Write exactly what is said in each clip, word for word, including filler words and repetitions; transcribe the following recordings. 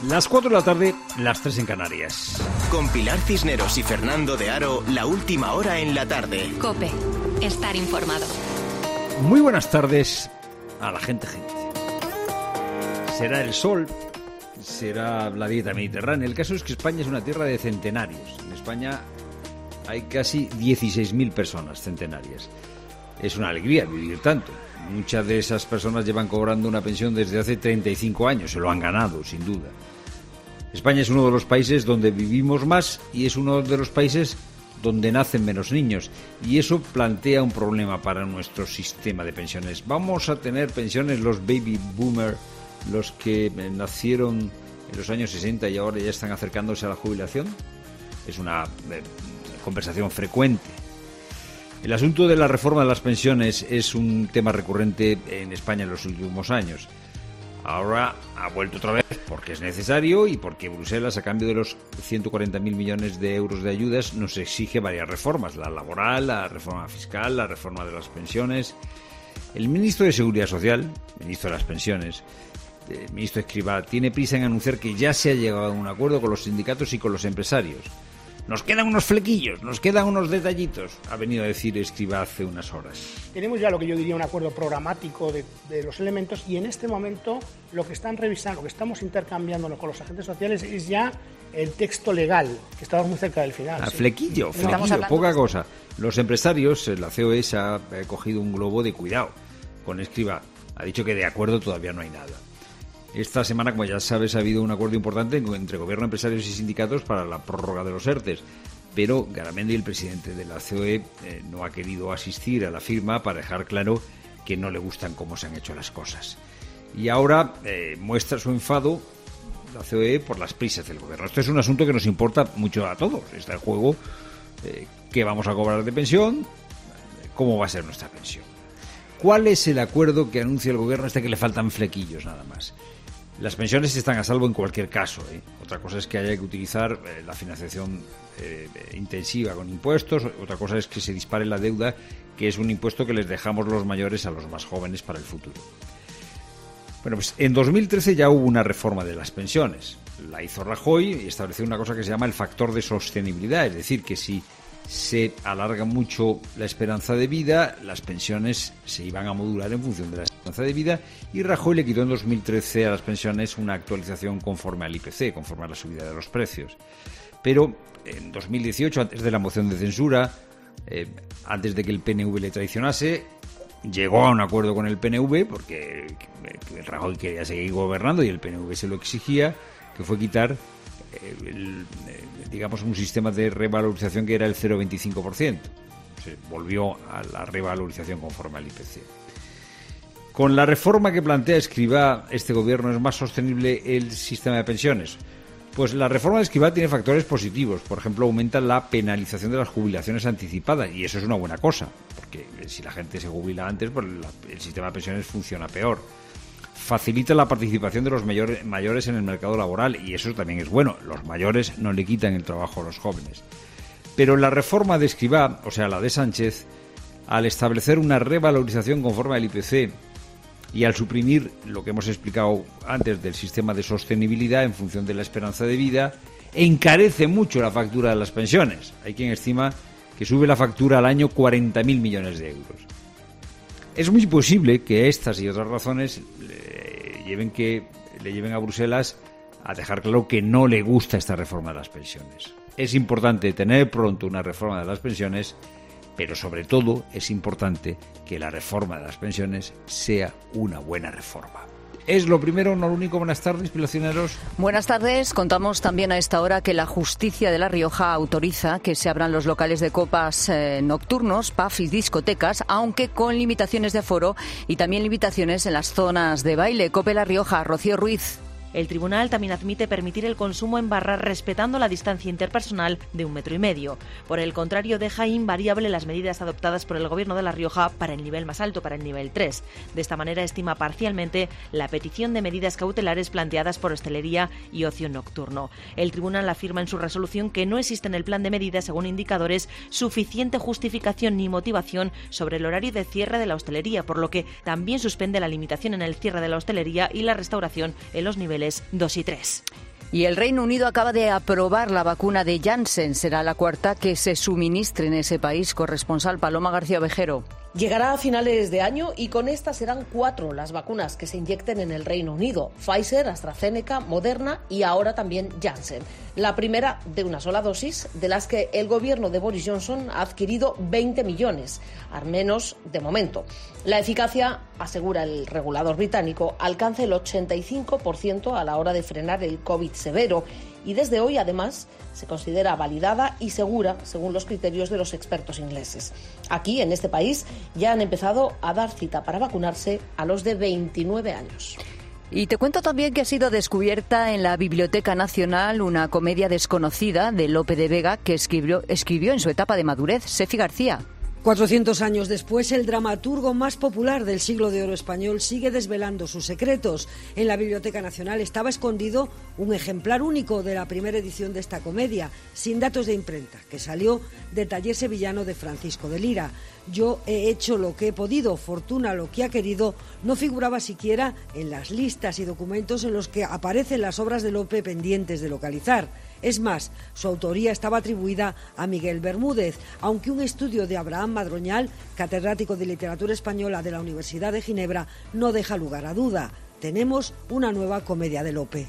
Las cuatro de la tarde, las tres en Canarias. Con Pilar Cisneros y Fernando de Aro, la última hora en la tarde. COPE. Estar informado. Muy buenas tardes a la gente, gente. Será el sol, será la dieta mediterránea. El caso es que España es una tierra de centenarios. En España hay casi dieciséis mil personas centenarias. Es una alegría vivir tanto. Muchas de esas personas llevan cobrando una pensión desde hace treinta y cinco años. Se lo han ganado, sin duda. España es uno de los países donde vivimos más y es uno de los países donde nacen menos niños. Y eso plantea un problema para nuestro sistema de pensiones. ¿Vamos a tener pensiones los baby boomers, los que nacieron en los años sesenta y ahora ya están acercándose a la jubilación? Es una eh, conversación frecuente. El asunto de la reforma de las pensiones es un tema recurrente en España en los últimos años. Ahora ha vuelto otra vez porque es necesario y porque Bruselas, a cambio de los ciento cuarenta mil millones de euros de ayudas, nos exige varias reformas: la laboral, la reforma fiscal, la reforma de las pensiones. El ministro de Seguridad Social, ministro de las Pensiones, el ministro Escrivá, tiene prisa en anunciar que ya se ha llegado a un acuerdo con los sindicatos y con los empresarios. Nos quedan unos flequillos, nos quedan unos detallitos, ha venido a decir Escrivá hace unas horas. Tenemos ya lo que yo diría un acuerdo programático de, de los elementos, y en este momento lo que están revisando, lo que estamos intercambiándonos con los agentes sociales es ya el texto legal, que estamos muy cerca del final. A ¿sí? flequillo, flequillo, poca cosa. Los empresarios, la C O E se ha cogido un globo de cuidado con Escrivá. Ha dicho que de acuerdo todavía no hay nada. Esta semana, como ya sabes, ha habido un acuerdo importante entre gobierno, empresarios y sindicatos para la prórroga de los ERTES. Pero Garamendi, el presidente de la C O E, eh, no ha querido asistir a la firma para dejar claro que no le gustan cómo se han hecho las cosas. Y ahora eh, muestra su enfado la C O E por las prisas del gobierno. Esto es un asunto que nos importa mucho a todos. Está en juego eh, qué vamos a cobrar de pensión, cómo va a ser nuestra pensión. ¿Cuál es el acuerdo que anuncia el gobierno este que le faltan flequillos nada más? Las pensiones están a salvo en cualquier caso, ¿eh? Otra cosa es que haya que utilizar eh, la financiación eh, intensiva con impuestos. Otra cosa es que se dispare la deuda, que es un impuesto que les dejamos los mayores a los más jóvenes para el futuro. Bueno, pues en dos mil trece ya hubo una reforma de las pensiones. La hizo Rajoy y estableció una cosa que se llama el factor de sostenibilidad. Es decir, que si se alarga mucho la esperanza de vida, las pensiones se iban a modular en función de la esperanza de vida, y Rajoy le quitó en dos mil trece a las pensiones una actualización conforme al I P C, conforme a la subida de los precios. Pero en dos mil dieciocho, antes de la moción de censura, eh, antes de que el P N V le traicionase, llegó a un acuerdo con el P N V, porque Rajoy quería seguir gobernando y el P N V se lo exigía, que fue quitar El, digamos un sistema de revalorización que era el cero coma veinticinco por ciento. Se volvió a la revalorización conforme al I P C. Con la reforma que plantea Escrivá, este gobierno, ¿es más sostenible el sistema de pensiones? Pues la reforma de Escrivá tiene factores positivos. Por ejemplo, aumenta la penalización de las jubilaciones anticipadas, y eso es una buena cosa, porque si la gente se jubila antes, pues la, el sistema de pensiones funciona peor. Facilita la participación de los mayor, mayores en el mercado laboral, y eso también es bueno. Los mayores no le quitan el trabajo a los jóvenes. Pero la reforma de Escrivá, o sea, la de Sánchez, al establecer una revalorización conforme al I P C y al suprimir lo que hemos explicado antes del sistema de sostenibilidad en función de la esperanza de vida, encarece mucho la factura de las pensiones. Hay quien estima que sube la factura al año cuarenta mil millones de euros. Es muy posible que estas y otras razones le lleven, que, le lleven a Bruselas a dejar claro que no le gusta esta reforma de las pensiones. Es importante tener pronto una reforma de las pensiones, pero sobre todo es importante que la reforma de las pensiones sea una buena reforma. Es lo primero, no lo único. Buenas tardes, pilacioneros. Buenas tardes. Contamos también a esta hora que la justicia de La Rioja autoriza que se abran los locales de copas eh, nocturnos, pubs y discotecas, aunque con limitaciones de aforo y también limitaciones en las zonas de baile. COPE La Rioja, Rocío Ruiz. El tribunal también admite permitir el consumo en barra respetando la distancia interpersonal de un metro y medio. Por el contrario, deja invariable las medidas adoptadas por el Gobierno de La Rioja para el nivel más alto, para el nivel tres. De esta manera estima parcialmente la petición de medidas cautelares planteadas por hostelería y ocio nocturno. El tribunal afirma en su resolución que no existe en el plan de medidas, según indicadores, suficiente justificación ni motivación sobre el horario de cierre de la hostelería, por lo que también suspende la limitación en el cierre de la hostelería y la restauración en los niveles dos y tres. Y el Reino Unido acaba de aprobar la vacuna de Janssen. Será la cuarta que se suministre en ese país. Corresponsal Paloma García Ovejero. Llegará a finales de año y con esta serán cuatro las vacunas que se inyecten en el Reino Unido. Pfizer, AstraZeneca, Moderna y ahora también Janssen. La primera de una sola dosis, de las que el gobierno de Boris Johnson ha adquirido veinte millones, al menos de momento. La eficacia, asegura el regulador británico, alcanza el ochenta y cinco por ciento a la hora de frenar el COVID severo y desde hoy, además, se considera validada y segura según los criterios de los expertos ingleses. Aquí, en este país, ya han empezado a dar cita para vacunarse a los de veintinueve años. Y te cuento también que ha sido descubierta en la Biblioteca Nacional una comedia desconocida de Lope de Vega que escribió, escribió en su etapa de madurez. Sefi García. cuatrocientos años después, el dramaturgo más popular del siglo de oro español sigue desvelando sus secretos. En la Biblioteca Nacional estaba escondido un ejemplar único de la primera edición de esta comedia, sin datos de imprenta, que salió de Taller Sevillano de Francisco de Lira. Yo he hecho lo que he podido, Fortuna lo que ha querido, no figuraba siquiera en las listas y documentos en los que aparecen las obras de Lope pendientes de localizar. Es más, su autoría estaba atribuida a Miguel Bermúdez, aunque un estudio de Abraham Madroñal, catedrático de Literatura Española de la Universidad de Ginebra, no deja lugar a duda. Tenemos una nueva comedia de Lope.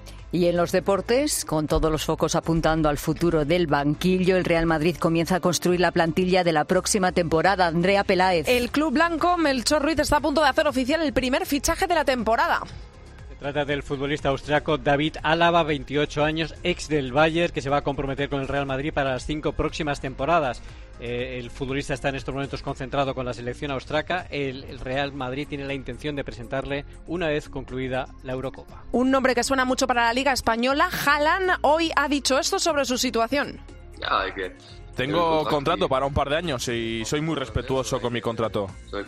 Y en los deportes, con todos los focos apuntando al futuro del banquillo, el Real Madrid comienza a construir la plantilla de la próxima temporada. Andrea Peláez. El club blanco, Melchor Ruiz, está a punto de hacer oficial el primer fichaje de la temporada. Se trata del futbolista austriaco David Alaba, veintiocho años, ex del Bayern, que se va a comprometer con el Real Madrid para las cinco próximas temporadas. Eh, el futbolista está en estos momentos concentrado con la selección austriaca. El, el Real Madrid tiene la intención de presentarle una vez concluida la Eurocopa. Un nombre que suena mucho para la Liga Española, Haaland, hoy ha dicho esto sobre su situación. Tengo contrato para un par de años y soy muy respetuoso con mi contrato.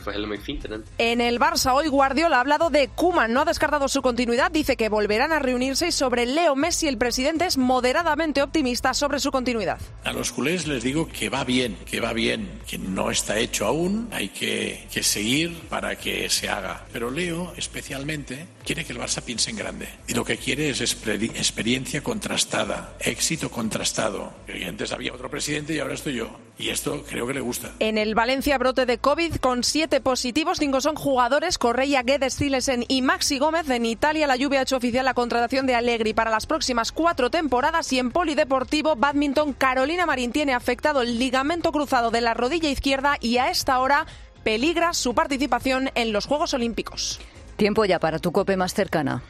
En el Barça hoy Guardiola ha hablado de Koeman, no ha descartado su continuidad, dice que volverán a reunirse y sobre Leo Messi el presidente es moderadamente optimista sobre su continuidad. A los culés les digo que va bien, que va bien, que no está hecho aún, hay que, que seguir para que se haga. Pero Leo especialmente quiere que el Barça piense en grande y lo que quiere es experiencia contrastada, éxito contrastado. Y antes había otro presidente y ahora estoy yo. Y esto creo que le gusta. En el Valencia brote de COVID con siete positivos, cinco son jugadores, Correia, Guedes, Silesen y Maxi Gómez. En Italia la Juve ha hecho oficial la contratación de Allegri para las próximas cuatro temporadas y en polideportivo, bádminton, Carolina Marín tiene afectado el ligamento cruzado de la rodilla izquierda y a esta hora peligra su participación en los Juegos Olímpicos. Tiempo ya para tu COPE más cercana.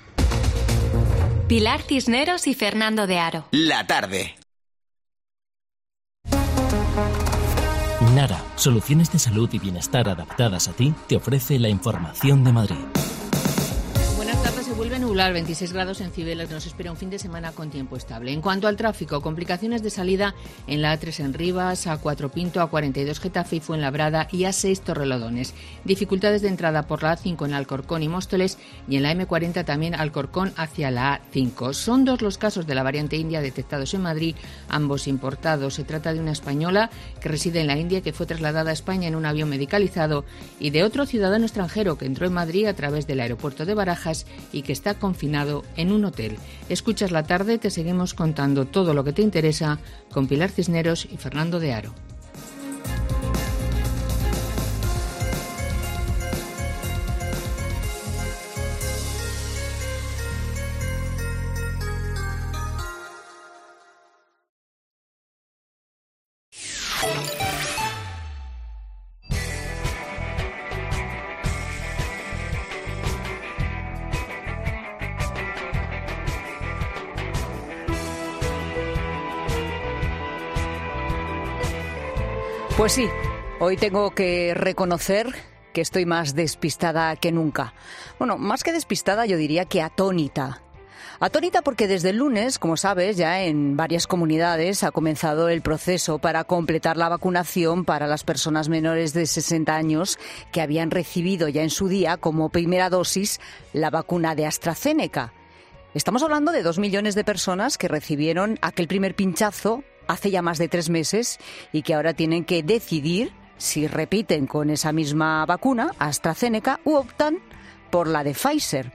Pilar Cisneros y Fernando de Aro. La tarde. Nara, soluciones de salud y bienestar adaptadas a ti, te ofrece la información de Madrid. Buenas tardes, se vuelve a nublar, veintiséis grados en Cibeles, nos espera un fin de semana con tiempo estable. En cuanto al tráfico, complicaciones de salida en la A tres en Rivas, A cuatro Pinto, A cuarenta y dos Getafe y Fuenlabrada y A seis Torrelodones. Dificultades de entrada por la A cinco en Alcorcón y Móstoles y en la eme cuarenta también Alcorcón hacia la A cinco. Son dos los casos de la variante india detectados en Madrid, ambos importados. Se trata de una española que reside en la India que fue trasladada a España en un avión medicalizado y de otro ciudadano extranjero que entró en Madrid a través del aeropuerto de Barajas y que está confinado en un hotel. Escuchas la tarde, te seguimos contando todo lo que te interesa con Pilar Cisneros y Fernando de Aro. Pues sí, hoy tengo que reconocer que estoy más despistada que nunca. Bueno, más que despistada yo diría que atónita. Atónita porque desde el lunes, como sabes, ya en varias comunidades ha comenzado el proceso para completar la vacunación para las personas menores de sesenta años que habían recibido ya en su día como primera dosis la vacuna de AstraZeneca. Estamos hablando de dos millones de personas que recibieron aquel primer pinchazo hace ya más de tres meses y que ahora tienen que decidir si repiten con esa misma vacuna, AstraZeneca, u optan por la de Pfizer.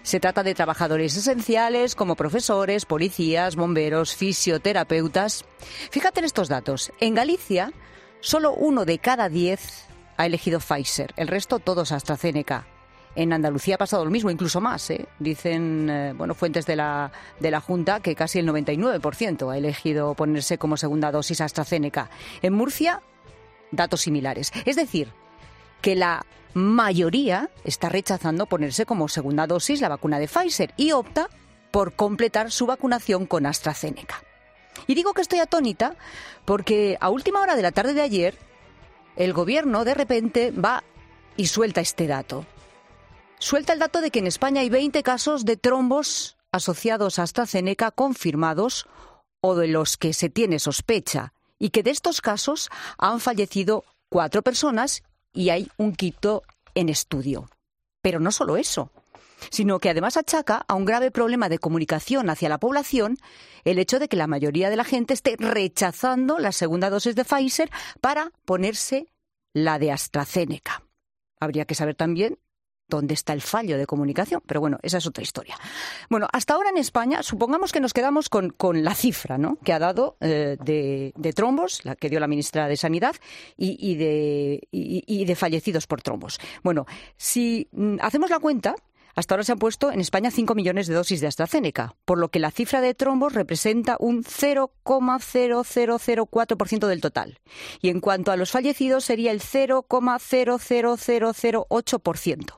Se trata de trabajadores esenciales como profesores, policías, bomberos, fisioterapeutas. Fíjate en estos datos. En Galicia, solo uno de cada diez ha elegido Pfizer, el resto todos AstraZeneca. En Andalucía ha pasado lo mismo, incluso más, ¿eh? Dicen eh, bueno, fuentes de la, de la Junta que casi el noventa y nueve por ciento ha elegido ponerse como segunda dosis AstraZeneca. En Murcia, datos similares. Es decir, que la mayoría está rechazando ponerse como segunda dosis la vacuna de Pfizer y opta por completar su vacunación con AstraZeneca. Y digo que estoy atónita porque a última hora de la tarde de ayer el gobierno de repente va y suelta este dato. Suelta el dato de que en España hay veinte casos de trombos asociados a AstraZeneca confirmados o de los que se tiene sospecha y que de estos casos han fallecido cuatro personas y hay un quinto en estudio. Pero no solo eso, sino que además achaca a un grave problema de comunicación hacia la población el hecho de que la mayoría de la gente esté rechazando la segunda dosis de Pfizer para ponerse la de AstraZeneca. Habría que saber también dónde está el fallo de comunicación, pero bueno, esa es otra historia. Bueno, hasta ahora en España, supongamos que nos quedamos con, con la cifra, ¿no?, que ha dado eh, de, de trombos, la que dio la ministra de Sanidad, y, y, de, y, y de fallecidos por trombos. Bueno, si mm, hacemos la cuenta, hasta ahora se han puesto en España cinco millones de dosis de AstraZeneca, por lo que la cifra de trombos representa un cero coma cero cero cero cuatro por ciento del total. Y en cuanto a los fallecidos, sería el cero coma cero cero cero cero ocho por ciento.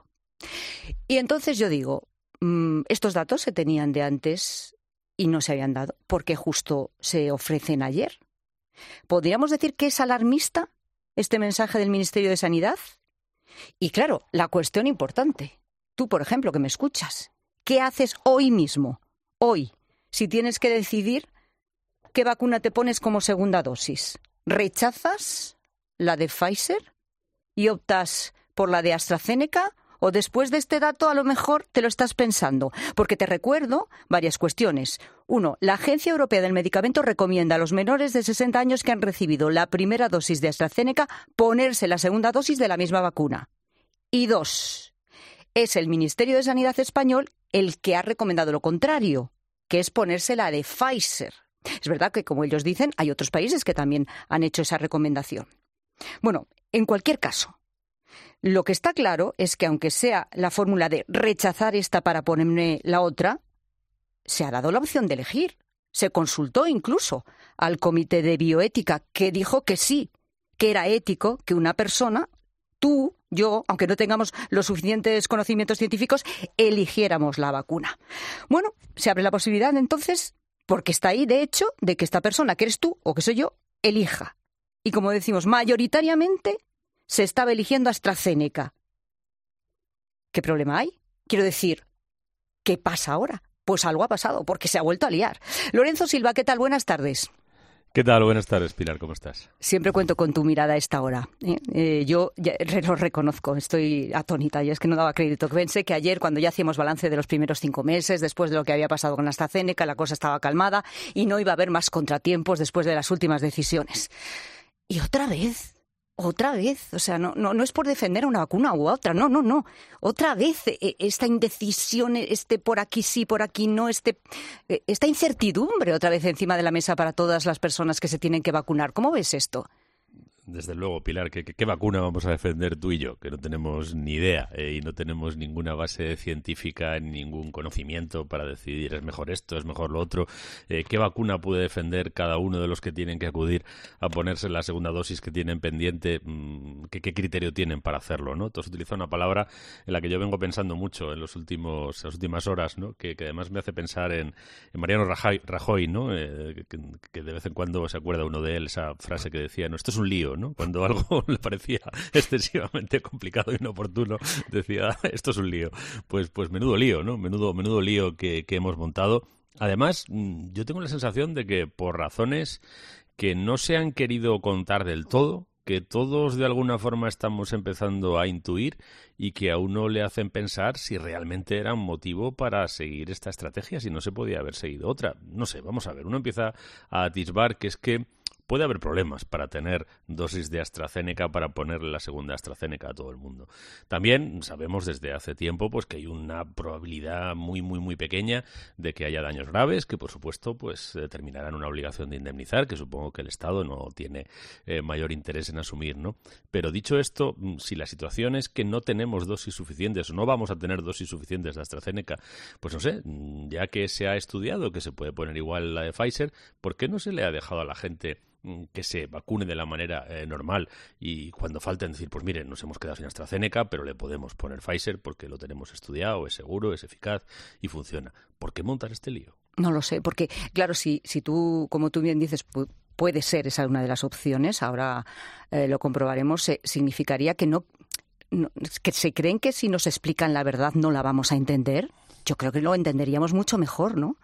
Y entonces yo digo, mmm, estos datos se tenían de antes y no se habían dado, porque justo se ofrecen ayer. ¿Podríamos decir que es alarmista este mensaje del Ministerio de Sanidad? Y claro, la cuestión importante, tú, por ejemplo, que me escuchas, ¿qué haces hoy mismo, hoy, si tienes que decidir qué vacuna te pones como segunda dosis? ¿Rechazas la de Pfizer y optas por la de AstraZeneca? O después de este dato a lo mejor te lo estás pensando, porque te recuerdo varias cuestiones. Uno, la Agencia Europea del Medicamento recomienda a los menores de sesenta años que han recibido la primera dosis de AstraZeneca ponerse la segunda dosis de la misma vacuna. Y dos, es el Ministerio de Sanidad español el que ha recomendado lo contrario, que es ponerse la de Pfizer. Es verdad que, como ellos dicen, hay otros países que también han hecho esa recomendación. Bueno, en cualquier caso, lo que está claro es que aunque sea la fórmula de rechazar esta para ponerme la otra, se ha dado la opción de elegir. Se consultó incluso al Comité de Bioética, que dijo que sí, que era ético que una persona, tú, yo, aunque no tengamos los suficientes conocimientos científicos, eligiéramos la vacuna. Bueno, se abre la posibilidad entonces, porque está ahí, de hecho, de que esta persona, que eres tú o que soy yo, elija. Y como decimos, mayoritariamente se estaba eligiendo AstraZeneca. ¿Qué problema hay? Quiero decir, ¿qué pasa ahora? Pues algo ha pasado, porque se ha vuelto a liar. Lorenzo Silva, ¿qué tal? Buenas tardes. ¿Qué tal? Buenas tardes, Pilar, ¿cómo estás? Siempre cuento con tu mirada a esta hora. ¿eh? Eh, yo ya lo reconozco, estoy atónita, y es que no daba crédito. Pensé que ayer, cuando ya hacíamos balance de los primeros cinco meses, después de lo que había pasado con AstraZeneca, la cosa estaba calmada y no iba a haber más contratiempos después de las últimas decisiones. Y otra vez... Otra vez, o sea, no, no, no es por defender una vacuna u otra, no, no, no. Otra vez esta indecisión, este por aquí sí, por aquí no, este, esta incertidumbre otra vez encima de la mesa para todas las personas que se tienen que vacunar. ¿Cómo ves esto? Desde luego, Pilar, ¿qué, qué vacuna vamos a defender tú y yo? Que no tenemos ni idea eh, y no tenemos ninguna base científica, ningún conocimiento para decidir es mejor esto, es mejor lo otro. Eh, ¿Qué vacuna puede defender cada uno de los que tienen que acudir a ponerse la segunda dosis que tienen pendiente? ¿Qué, qué criterio tienen para hacerlo, ¿no? Tú has utilizado una palabra en la que yo vengo pensando mucho en los últimos, en las últimas horas, ¿no? Que, que además me hace pensar en, en Mariano Rajoy, Rajoy ¿no? Eh, que, que de vez en cuando se acuerda uno de él, esa frase que decía, no, esto es un lío, ¿no? Cuando algo le parecía excesivamente complicado e inoportuno, decía, esto es un lío. Pues, pues menudo lío, ¿no? Menudo, menudo lío que, que hemos montado. Además, yo tengo la sensación de que por razones que no se han querido contar del todo, que todos de alguna forma estamos empezando a intuir y que a uno le hacen pensar si realmente era un motivo para seguir esta estrategia, si no se podía haber seguido otra. No sé, vamos a ver, uno empieza a atisbar que es que puede haber problemas para tener dosis de AstraZeneca, para ponerle la segunda AstraZeneca a todo el mundo. También sabemos desde hace tiempo pues que hay una probabilidad muy, muy, muy pequeña de que haya daños graves, que por supuesto pues eh, terminarán una obligación de indemnizar, que supongo que el Estado no tiene eh, mayor interés en asumir, ¿no? Pero dicho esto, si la situación es que no tenemos dosis suficientes o no vamos a tener dosis suficientes de AstraZeneca, pues no sé, ya que se ha estudiado que se puede poner igual la de Pfizer, ¿por qué no se le ha dejado a la gente que se vacune de la manera eh, normal y cuando falten decir, pues miren, nos hemos quedado sin AstraZeneca, pero le podemos poner Pfizer porque lo tenemos estudiado, es seguro, es eficaz y funciona? ¿Por qué montar este lío? No lo sé, porque claro, si, si tú, como tú bien dices, pu- puede ser esa una de las opciones, ahora eh, lo comprobaremos, eh, significaría que no, no, que se creen que si nos explican la verdad no la vamos a entender. Yo creo que lo entenderíamos mucho mejor, ¿no?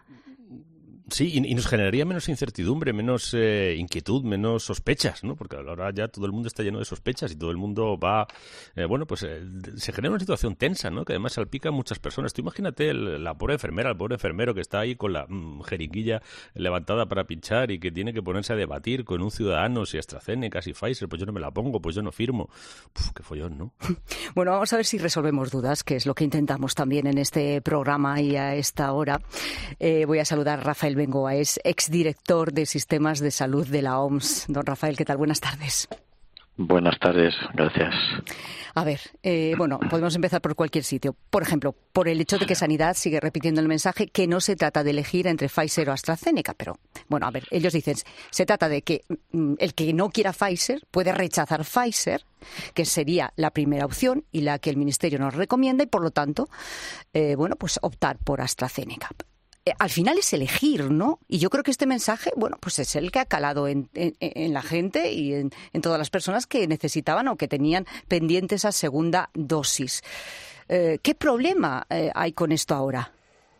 Sí, y, y nos generaría menos incertidumbre, menos eh, inquietud, menos sospechas, ¿no? Porque ahora ya todo el mundo está lleno de sospechas y todo el mundo va... Eh, bueno, pues eh, se genera una situación tensa, ¿no? Que además salpica a muchas personas. Tú imagínate el, la pobre enfermera, el pobre enfermero que está ahí con la mm, jeringuilla levantada para pinchar y que tiene que ponerse a debatir con un ciudadano si AstraZeneca, si Pfizer, pues yo no me la pongo, pues yo no firmo. Uf, qué follón, ¿no? Bueno, vamos a ver si resolvemos dudas, que es lo que intentamos también en este programa y a esta hora. Eh, voy a saludar a Rafael Bengoa, es exdirector de Sistemas de Salud de la O M S. Don Rafael, ¿qué tal? Buenas tardes. Buenas tardes, gracias. A ver, eh, bueno, podemos empezar por cualquier sitio. Por ejemplo, por el hecho de que Sanidad sigue repitiendo el mensaje que no se trata de elegir entre Pfizer o AstraZeneca, pero, bueno, a ver, ellos dicen, se trata de que mm, el que no quiera Pfizer puede rechazar Pfizer, que sería la primera opción y la que el Ministerio nos recomienda, y por lo tanto, eh, bueno, pues optar por AstraZeneca. Al final es elegir, ¿no? Y yo creo que este mensaje, bueno, pues es el que ha calado en, en, en la gente y en, en todas las personas que necesitaban o que tenían pendiente esa segunda dosis. Eh, ¿Qué problema eh, hay con esto ahora?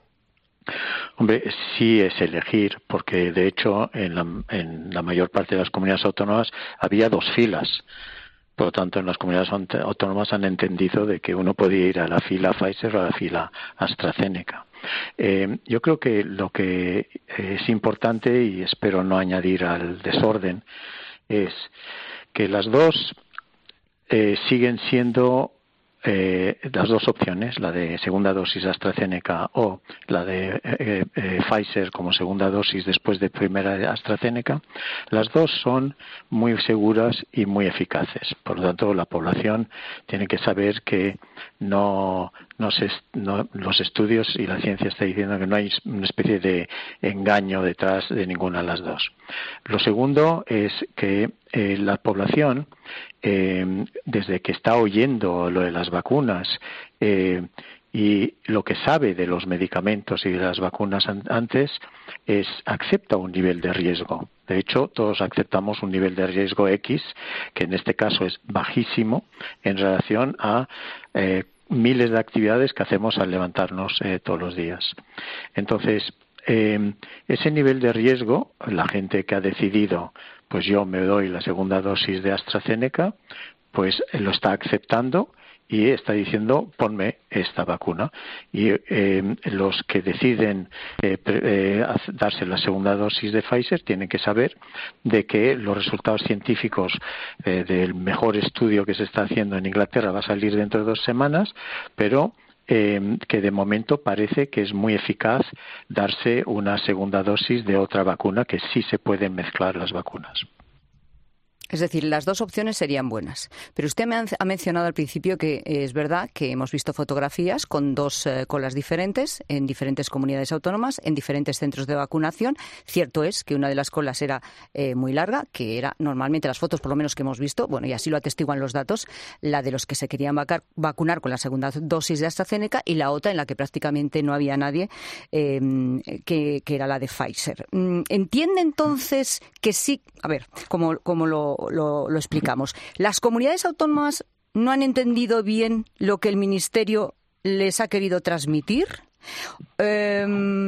Hombre, sí es elegir, porque de hecho en la, en la mayor parte de las comunidades autónomas había dos filas. Por lo tanto, en las comunidades autónomas han entendido de que uno podía ir a la fila Pfizer o a la fila AstraZeneca. Eh, yo creo que lo que es importante, y espero no añadir al desorden, es que las dos eh, siguen siendo eh, las dos opciones, la de segunda dosis AstraZeneca o la de eh, eh, Pfizer como segunda dosis después de primera AstraZeneca. Las dos son muy seguras y muy eficaces. Por lo tanto, la población tiene que saber que no, no, se, no los estudios y la ciencia está diciendo que no hay una especie de engaño detrás de ninguna de las dos. Lo segundo es que eh, la población, eh, desde que está oyendo lo de las vacunas eh, y lo que sabe de los medicamentos y de las vacunas an- antes, es acepta un nivel de riesgo. De hecho, todos aceptamos un nivel de riesgo X, que en este caso es bajísimo en relación a eh, miles de actividades que hacemos al levantarnos eh, todos los días. Entonces, eh, ese nivel de riesgo, la gente que ha decidido, pues yo me doy la segunda dosis de AstraZeneca, pues lo está aceptando y está diciendo, ponme esta vacuna. Y eh, los que deciden eh, eh, darse la segunda dosis de Pfizer tienen que saber de que los resultados científicos eh, del mejor estudio que se está haciendo en Inglaterra va a salir dentro de dos semanas, pero eh, que de momento parece que es muy eficaz darse una segunda dosis de otra vacuna, que sí se pueden mezclar las vacunas. Es decir, las dos opciones serían buenas. Pero usted me ha mencionado al principio que es verdad que hemos visto fotografías con dos eh, colas diferentes en diferentes comunidades autónomas, en diferentes centros de vacunación. Cierto es que una de las colas era eh, muy larga, que era normalmente las fotos, por lo menos que hemos visto, bueno, y así lo atestiguan los datos, la de los que se querían vacar, vacunar con la segunda dosis de AstraZeneca, y la otra en la que prácticamente no había nadie, eh, que, que era la de Pfizer. ¿Entiende entonces que sí? A ver, como, como lo Lo, lo explicamos. ¿Las comunidades autónomas no han entendido bien lo que el Ministerio les ha querido transmitir? Eh,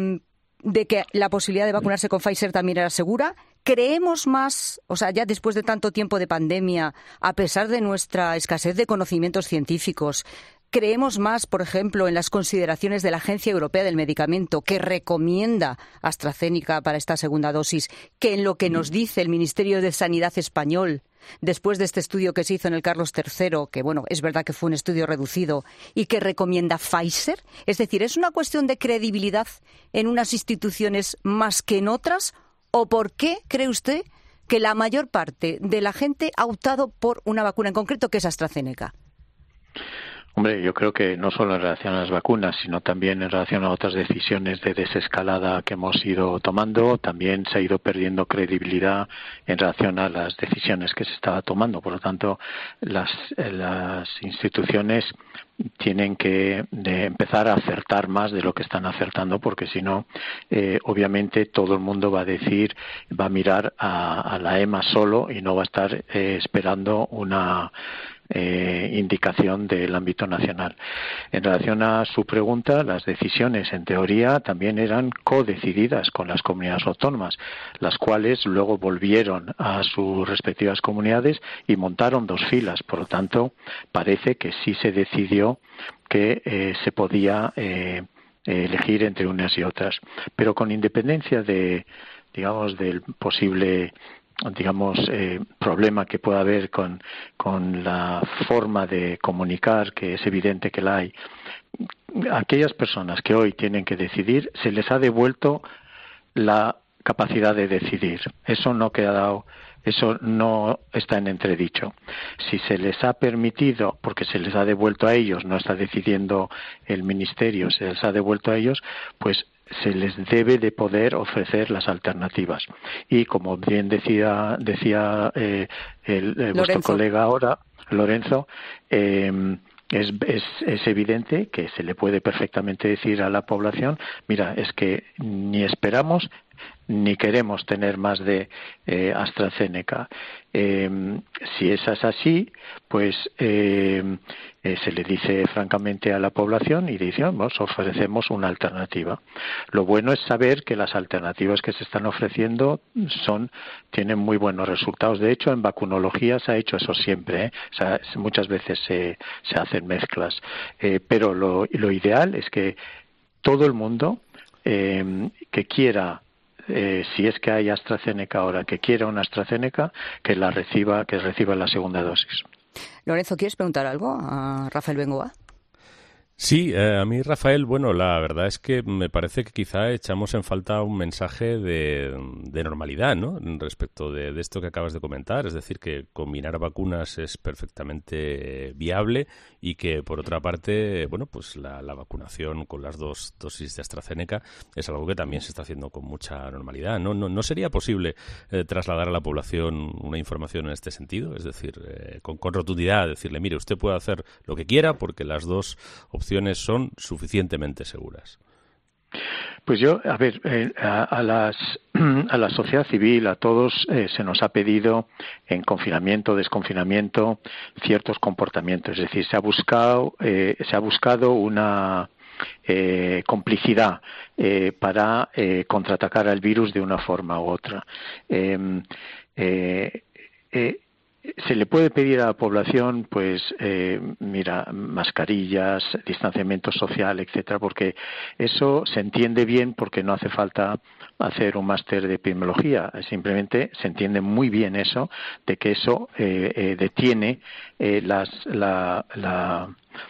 ¿De que la posibilidad de vacunarse con Pfizer también era segura? ¿Creemos más, o sea, ya después de tanto tiempo de pandemia, a pesar de nuestra escasez de conocimientos científicos, ¿Creemos más, por ejemplo, en las consideraciones de la Agencia Europea del Medicamento, que recomienda AstraZeneca para esta segunda dosis, que en lo que nos dice el Ministerio de Sanidad español, después de este estudio que se hizo en el Carlos tercero, que bueno, es verdad que fue un estudio reducido, y que recomienda Pfizer? Es decir, ¿es una cuestión de credibilidad en unas instituciones más que en otras? ¿O por qué cree usted que la mayor parte de la gente ha optado por una vacuna en concreto, que es AstraZeneca? Hombre, yo creo que no solo en relación a las vacunas, sino también en relación a otras decisiones de desescalada que hemos ido tomando, también se ha ido perdiendo credibilidad en relación a las decisiones que se estaba tomando. Por lo tanto, las, las instituciones tienen que de empezar a acertar más de lo que están acertando, porque si no, eh, obviamente todo el mundo va a decir, va a mirar a, a la E M A solo y no va a estar eh, esperando una Eh, indicación del ámbito nacional. En relación a su pregunta, las decisiones en teoría también eran codecididas con las comunidades autónomas, las cuales luego volvieron a sus respectivas comunidades y montaron dos filas. Por lo tanto, parece que sí se decidió que eh, se podía eh, elegir entre unas y otras, pero con independencia de, digamos, del posible digamos, eh, problema que pueda haber con, con la forma de comunicar, que es evidente que la hay. Aquellas personas que hoy tienen que decidir, se les ha devuelto la capacidad de decidir. Eso no queda, eso no está en entredicho. Si se les ha permitido, porque se les ha devuelto a ellos, no está decidiendo el Ministerio, se les ha devuelto a ellos, pues se les debe de poder ofrecer las alternativas. Y como bien decía decía eh, el, eh, vuestro colega ahora, Lorenzo, eh, es, es, es evidente que se le puede perfectamente decir a la población, mira, es que ni esperamos ni queremos tener más de eh, AstraZeneca. Eh, si esa es así, pues eh, eh, se le dice francamente a la población y dice, vamos, ofrecemos una alternativa. Lo bueno es saber que las alternativas que se están ofreciendo son tienen muy buenos resultados. De hecho, en vacunología se ha hecho eso siempre, ¿eh? O sea, muchas veces se, se hacen mezclas. Eh, pero lo, lo ideal es que todo el mundo eh, que quiera Eh, si es que hay AstraZeneca ahora, que quiera una AstraZeneca, que la reciba, que reciba la segunda dosis. Lorenzo, ¿quieres preguntar algo a Rafael Bengoa? Sí, eh, a mí, Rafael, bueno, la verdad es que me parece que quizá echamos en falta un mensaje de, de normalidad, ¿no?, respecto de, de esto que acabas de comentar, es decir, que combinar vacunas es perfectamente viable y que, por otra parte, bueno, pues la, la vacunación con las dos dosis de AstraZeneca es algo que también se está haciendo con mucha normalidad. ¿No, no, no sería posible eh, trasladar a la población una información en este sentido? Es decir, eh, con, con rotundidad, decirle, mire, usted puede hacer lo que quiera porque las dos opciones son suficientemente seguras. Pues yo, a ver, eh, a, a, las, a la sociedad civil, a todos, eh, se nos ha pedido en confinamiento, desconfinamiento, ciertos comportamientos. Es decir, se ha buscado, eh, se ha buscado una eh, complicidad eh, para eh, contraatacar al virus de una forma u otra. Eh, eh, eh, Se le puede pedir a la población, pues, eh, mira, mascarillas, distanciamiento social, etcétera, porque eso se entiende bien, porque no hace falta hacer un máster de epidemiología. Simplemente se entiende muy bien eso, de que eso eh, eh, detiene eh, las, la, la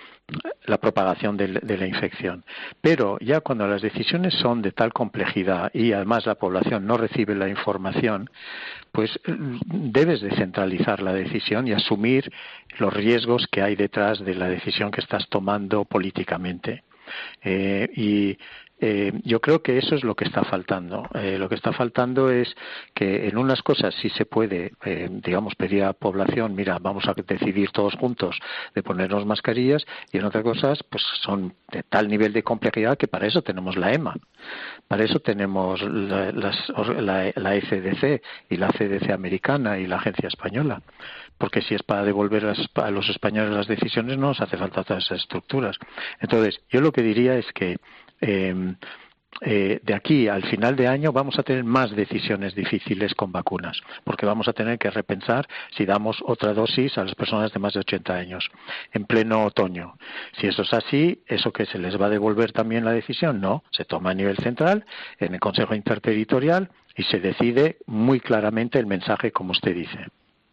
la propagación de, de la infección. Pero ya cuando las decisiones son de tal complejidad y además la población no recibe la información, pues debes de centralizar la decisión y asumir los riesgos que hay detrás de la decisión que estás tomando políticamente. Eh, y Eh, yo creo que eso es lo que está faltando. Eh, lo que está faltando es que en unas cosas sí se puede, eh, digamos, pedir a la población, mira, vamos a decidir todos juntos de ponernos mascarillas, y en otras cosas, pues son de tal nivel de complejidad que para eso tenemos la E M A, para eso tenemos la, las, la, la F D C y la C D C americana y la Agencia Española. Porque si es para devolver a los españoles las decisiones, no nos hace falta todas esas estructuras. Entonces, yo lo que diría es que Eh, eh, de aquí al final de año vamos a tener más decisiones difíciles con vacunas, porque vamos a tener que repensar si damos otra dosis a las personas de más de ochenta años en pleno otoño. Si eso es así, ¿eso que se les va a devolver también la decisión? No, se toma a nivel central, en el Consejo Interterritorial, y se decide muy claramente el mensaje como usted dice.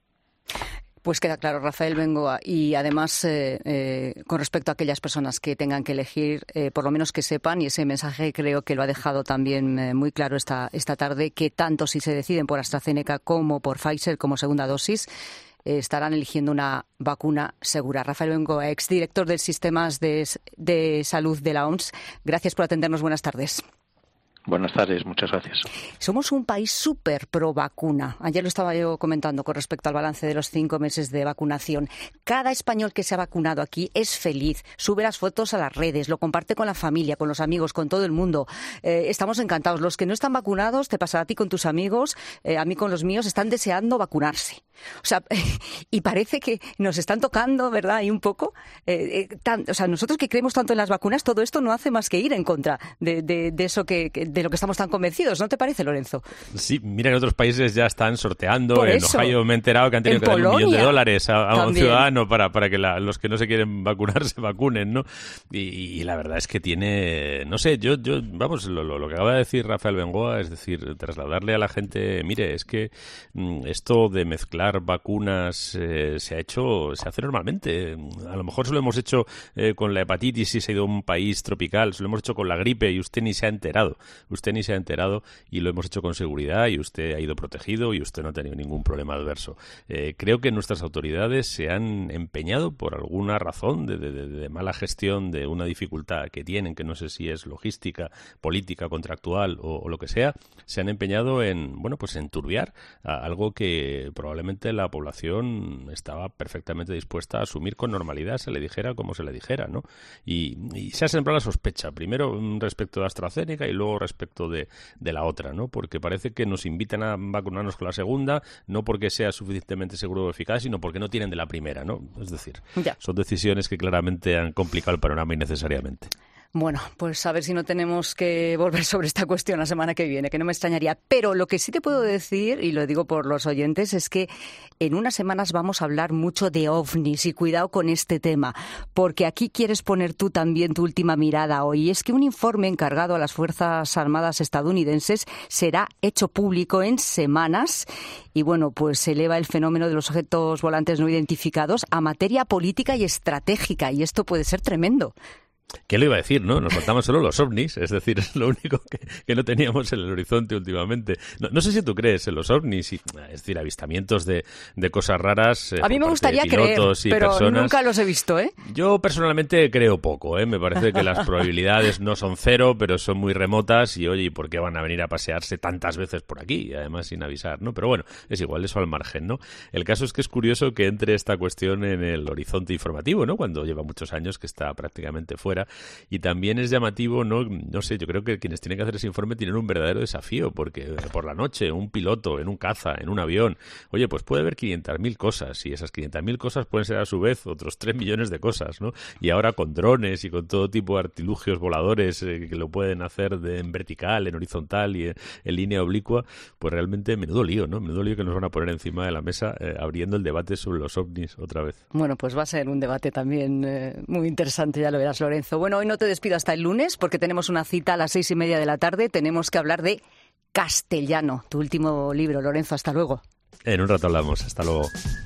Pues queda claro, Rafael Bengoa. Y además, eh, eh, con respecto a aquellas personas que tengan que elegir, eh, por lo menos que sepan, y ese mensaje creo que lo ha dejado también eh, muy claro esta, esta tarde, que tanto si se deciden por AstraZeneca como por Pfizer como segunda dosis, eh, estarán eligiendo una vacuna segura. Rafael Bengoa, exdirector de Sistemas de, de Salud de la O M S, gracias por atendernos. Buenas tardes. Buenas tardes, muchas gracias. Somos un país súper pro vacuna. Ayer lo estaba yo comentando con respecto al balance de los cinco meses de vacunación. Cada español que se ha vacunado aquí es feliz, sube las fotos a las redes, lo comparte con la familia, con los amigos, con todo el mundo. Eh, estamos encantados. Los que no están vacunados, te pasará a ti con tus amigos, eh, a mí con los míos, están deseando vacunarse. O sea, y parece que nos están tocando, ¿verdad? Y un poco. Eh, eh, tan, o sea, nosotros que creemos tanto en las vacunas, todo esto no hace más que ir en contra de, de, de eso que, que de lo que estamos tan convencidos, ¿no te parece, Lorenzo? Sí, mira, en otros países ya están sorteando. Por en eso. Ohio me he enterado que han tenido En que dar un millón de Polonia dólares a, a un también. ciudadano para, para que la, los que no se quieren vacunar se vacunen, ¿no? Y, y la verdad es que tiene, no sé, yo, yo vamos, lo, lo, lo que acaba de decir Rafael Bengoa, es decir, trasladarle a la gente, mire, es que mm, esto de mezclar vacunas eh, se ha hecho, se hace normalmente. A lo mejor se lo hemos hecho eh, con la hepatitis si se ha ido a un país tropical, se lo hemos hecho con la gripe y usted ni se ha enterado. Usted ni se ha enterado y lo hemos hecho con seguridad y usted ha ido protegido y usted no ha tenido ningún problema adverso. Eh, creo que nuestras autoridades se han empeñado por alguna razón de, de, de mala gestión de una dificultad que tienen, que no sé si es logística, política, contractual o, o lo que sea, se han empeñado en, bueno, pues en turbiar a algo que probablemente la población estaba perfectamente dispuesta a asumir con normalidad, se le dijera como se le dijera, ¿no? Y, y se ha sembrado la sospecha, primero respecto de AstraZeneca y luego respecto de, de la otra, ¿no? Porque parece que nos invitan a vacunarnos con la segunda, no porque sea suficientemente seguro o eficaz, sino porque no tienen de la primera, ¿no? Es decir, ya. Son decisiones que claramente han complicado el panorama innecesariamente. Bueno, pues a ver si no tenemos que volver sobre esta cuestión la semana que viene, que no me extrañaría. Pero lo que sí te puedo decir, y lo digo por los oyentes, es que en unas semanas vamos a hablar mucho de ovnis y cuidado con este tema, porque aquí quieres poner tú también tu última mirada hoy. Es que un informe encargado a las Fuerzas Armadas estadounidenses será hecho público en semanas y, bueno, pues se eleva el fenómeno de los objetos volantes no identificados a materia política y estratégica, y esto puede ser tremendo. ¿Qué le iba a decir, no? Nos faltaban solo los ovnis, es decir, es lo único que, que no teníamos en el horizonte últimamente. No, no sé si tú crees en los ovnis, y, es decir, avistamientos de, de cosas raras. Eh, a mí me gustaría creer, pero personas. Nunca los he visto, ¿eh? Yo personalmente creo poco, ¿eh? Me parece que las probabilidades no son cero, pero son muy remotas y, oye, ¿por qué van a venir a pasearse tantas veces por aquí? Y además sin avisar, ¿no? Pero bueno, es igual, eso al margen, ¿no? El caso es que es curioso que entre esta cuestión en el horizonte informativo, ¿no? Cuando lleva muchos años que está prácticamente fuera. Y también es llamativo, no no sé, yo creo que quienes tienen que hacer ese informe tienen un verdadero desafío, porque por la noche, un piloto en un caza, en un avión, oye, pues puede haber quinientas mil cosas, y esas quinientas mil cosas pueden ser a su vez otros tres millones de cosas, ¿no? Y ahora con drones y con todo tipo de artilugios voladores eh, que lo pueden hacer de, en vertical, en horizontal y en, en línea oblicua, pues realmente menudo lío, ¿no? Menudo lío que nos van a poner encima de la mesa eh, abriendo el debate sobre los ovnis otra vez. Bueno, pues va a ser un debate también eh, muy interesante, ya lo verás, Lorenzo. Bueno, hoy no te despido hasta el lunes porque tenemos una cita a las seis y media de la tarde. Tenemos que hablar de Castellano, tu último libro, Lorenzo. Hasta luego. En un rato hablamos. Hasta luego.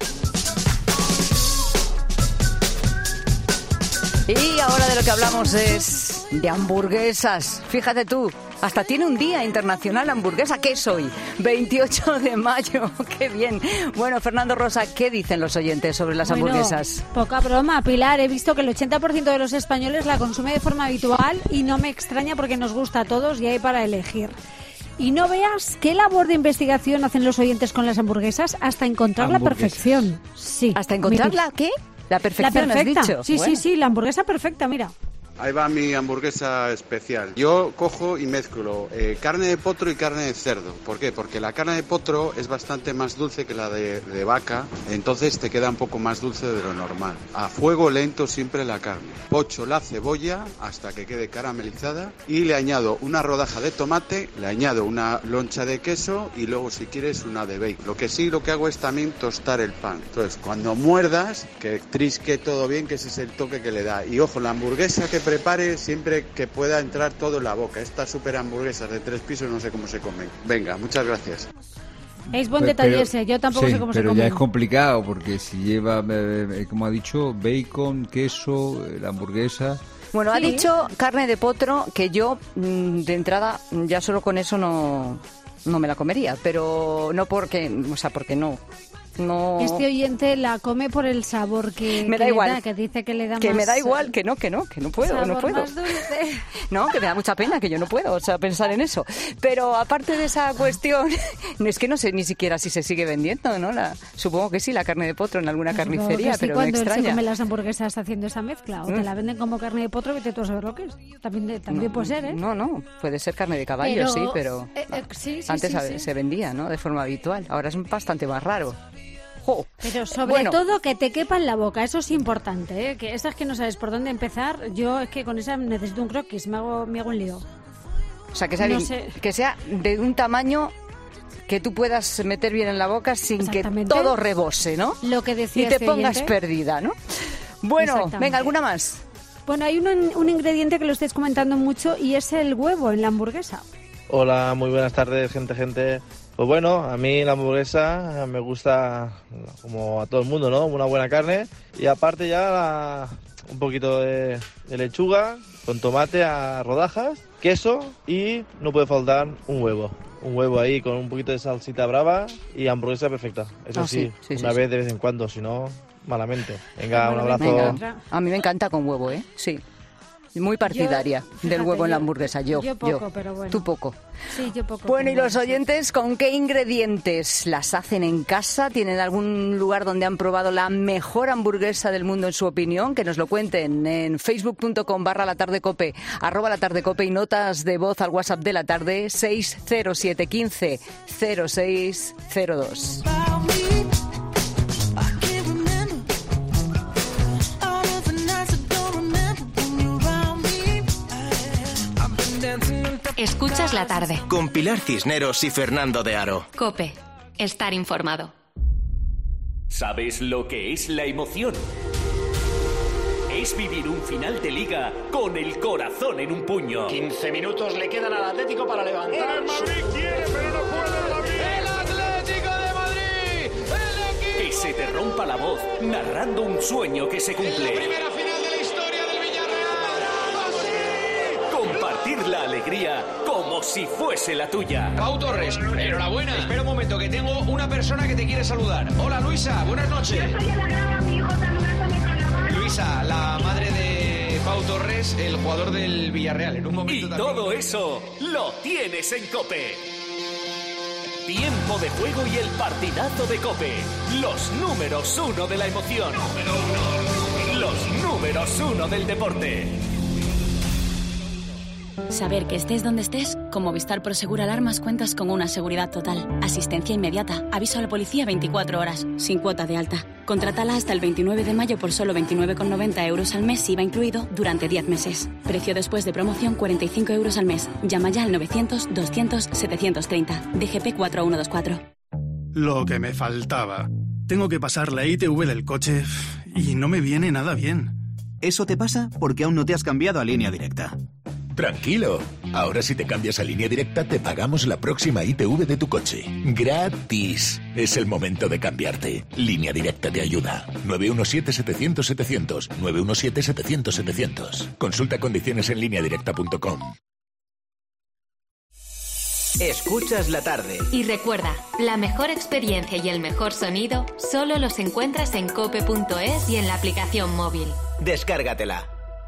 Y ahora de lo que hablamos es de hamburguesas. Fíjate tú, hasta tiene un día internacional hamburguesa. ¿Qué es hoy? veintiocho de mayo. ¡Qué bien! Bueno, Fernando Rosa, ¿qué dicen los oyentes sobre las bueno, hamburguesas? Poca broma, Pilar. He visto que el ochenta por ciento de los españoles la consume de forma habitual y no me extraña porque nos gusta a todos y hay para elegir. Y no veas qué labor de investigación hacen los oyentes con las hamburguesas hasta encontrar la perfección. Sí. ¿Hasta encontrar la qué? La perfección, la perfecta. has dicho. Sí, bueno. sí, sí, la hamburguesa perfecta, mira. ahí va mi hamburguesa especial. Yo cojo y mezclo eh, carne de potro y carne de cerdo. ¿Por qué? Porque la carne de potro es bastante más dulce que la de, de vaca, entonces te queda un poco más dulce de lo normal. A fuego lento siempre la carne. Pocho la cebolla hasta que quede caramelizada y le añado una rodaja de tomate, le añado una loncha de queso y luego si quieres una de bacon. Lo que sí, lo que hago es también tostar el pan. Entonces, cuando muerdas, que trisque todo bien, que ese es el toque que le da. Y ojo, la hamburguesa que prepare siempre que pueda entrar todo en la boca. Estas super hamburguesas de tres pisos no sé cómo se comen. Venga, muchas gracias. Es buen detalle ese, yo tampoco sí, sé cómo se come. Pero ya es complicado porque si lleva, eh, como ha dicho, bacon, queso, la hamburguesa... Bueno, ha Sí. dicho carne de potro, que yo mm, de entrada ya solo con eso no, no me la comería, pero no porque, o sea, porque no. No. Este oyente la come por el sabor que, Me que da le igual. da, que dice que le da Que más... me da igual, que no, que no, que no puedo, sabor no puedo. más dulce. No, que me da mucha pena, que yo no puedo, o sea, pensar en eso. Pero aparte de esa cuestión, es que no sé ni siquiera si se sigue vendiendo, ¿no? La, supongo que sí, la carne de potro en alguna Supongo carnicería, que sí, pero me cuando se extraña. come las hamburguesas haciendo esa mezcla, o te Mm. la venden como carne de potro, vete tú a saber lo que es. También, de- también No, puede ser, ¿eh? No, no, puede ser carne de caballo, Pero, sí, pero eh, eh, sí, sí, antes sí, a- sí. se vendía, ¿no? De forma habitual. Ahora es bastante más raro. Jo. Pero sobre Bueno. todo que te quepa en la boca, eso es importante, ¿eh? Que esas que no sabes por dónde empezar, yo es que con esa necesito un croquis, me hago, me hago un lío. O sea, que sea, No bien- sé. que sea de un tamaño que tú puedas meter bien en la boca sin que Exactamente. todo rebose, ¿no? Lo que decía Y te este pongas oyente. perdida, ¿no? Bueno, Exactamente. venga, ¿alguna más? Bueno, hay un, un ingrediente que lo estáis comentando mucho y es el huevo en la hamburguesa. Hola, muy buenas tardes, gente, gente. Pues bueno, a mí la hamburguesa me gusta, como a todo el mundo, ¿no? Una buena carne y aparte ya la- un poquito de, de lechuga con tomate a rodajas, queso y no puede faltar un huevo. Un huevo ahí con un poquito de salsita brava y hamburguesa perfecta. Eso Ah, sí, sí, sí, sí, una sí. vez de vez en cuando, si no, malamente. Venga, un abrazo. Venga. A mí me encanta con huevo, ¿eh? Sí. Muy partidaria Yo, del fíjate, huevo en la yo- hamburguesa. Yo, yo poco, pero bueno. Tú poco. Sí, yo poco. Bueno, ¿y como- los oyentes con qué ingredientes las hacen en casa? ¿Tienen algún lugar donde han probado la mejor hamburguesa del mundo en su opinión? Que nos lo cuenten en facebook.com barra la tarde cope, arroba la tarde cope y notas de voz al WhatsApp de la tarde seis cero siete uno cinco cero seis cero dos. Escuchas la tarde. Con Pilar Cisneros y Fernando de Aro. Cope. Estar informado. ¿Sabes lo que es la emoción? Es vivir un final de liga con el corazón en un puño. quince minutos le quedan al Atlético para levantar. El Madrid quiere, pero no puede el Madrid. ¡El Atlético de Madrid! ¡El equipo! Que se te rompa la voz narrando un sueño que se cumple. La primera final de la historia del Villarreal. Compartir la alegría como si fuese la tuya. Pau Torres, enhorabuena. Espera un momento, que tengo una persona que te quiere saludar. Hola, Luisa, buenas noches. Luisa, la madre de Pau Torres, el jugador del Villarreal. En un momento Y también- todo eso lo tienes en Cope. Tiempo de juego y el partidazo de Cope. Los números uno de la emoción. Los números uno del deporte. Saber que estés donde estés, con Movistar Prosegur Alarmas cuentas con una seguridad total, asistencia inmediata, aviso a la policía veinticuatro horas, sin cuota de alta. Contrátala hasta el veintinueve de mayo por solo veintinueve con noventa euros al mes, I V A incluido, durante diez meses. Precio después de promoción cuarenta y cinco euros al mes. Llama ya al novecientos doscientos setecientos treinta. D G P cuatro uno dos cuatro. Lo que me faltaba. Tengo que pasar la I T V del coche y no me viene nada bien. Eso te pasa porque aún no te has cambiado a Línea Directa. Tranquilo. Ahora si te cambias a Línea Directa te pagamos la próxima I T V de tu coche. Gratis. Es el momento de cambiarte. Línea Directa te ayuda. nueve uno siete setecientos setecientos. nueve uno siete setecientos setecientos. Consulta condiciones en línea directa punto com. Escuchas la tarde. Y recuerda, la mejor experiencia y el mejor sonido solo los encuentras en cope punto es y en la aplicación móvil. Descárgatela.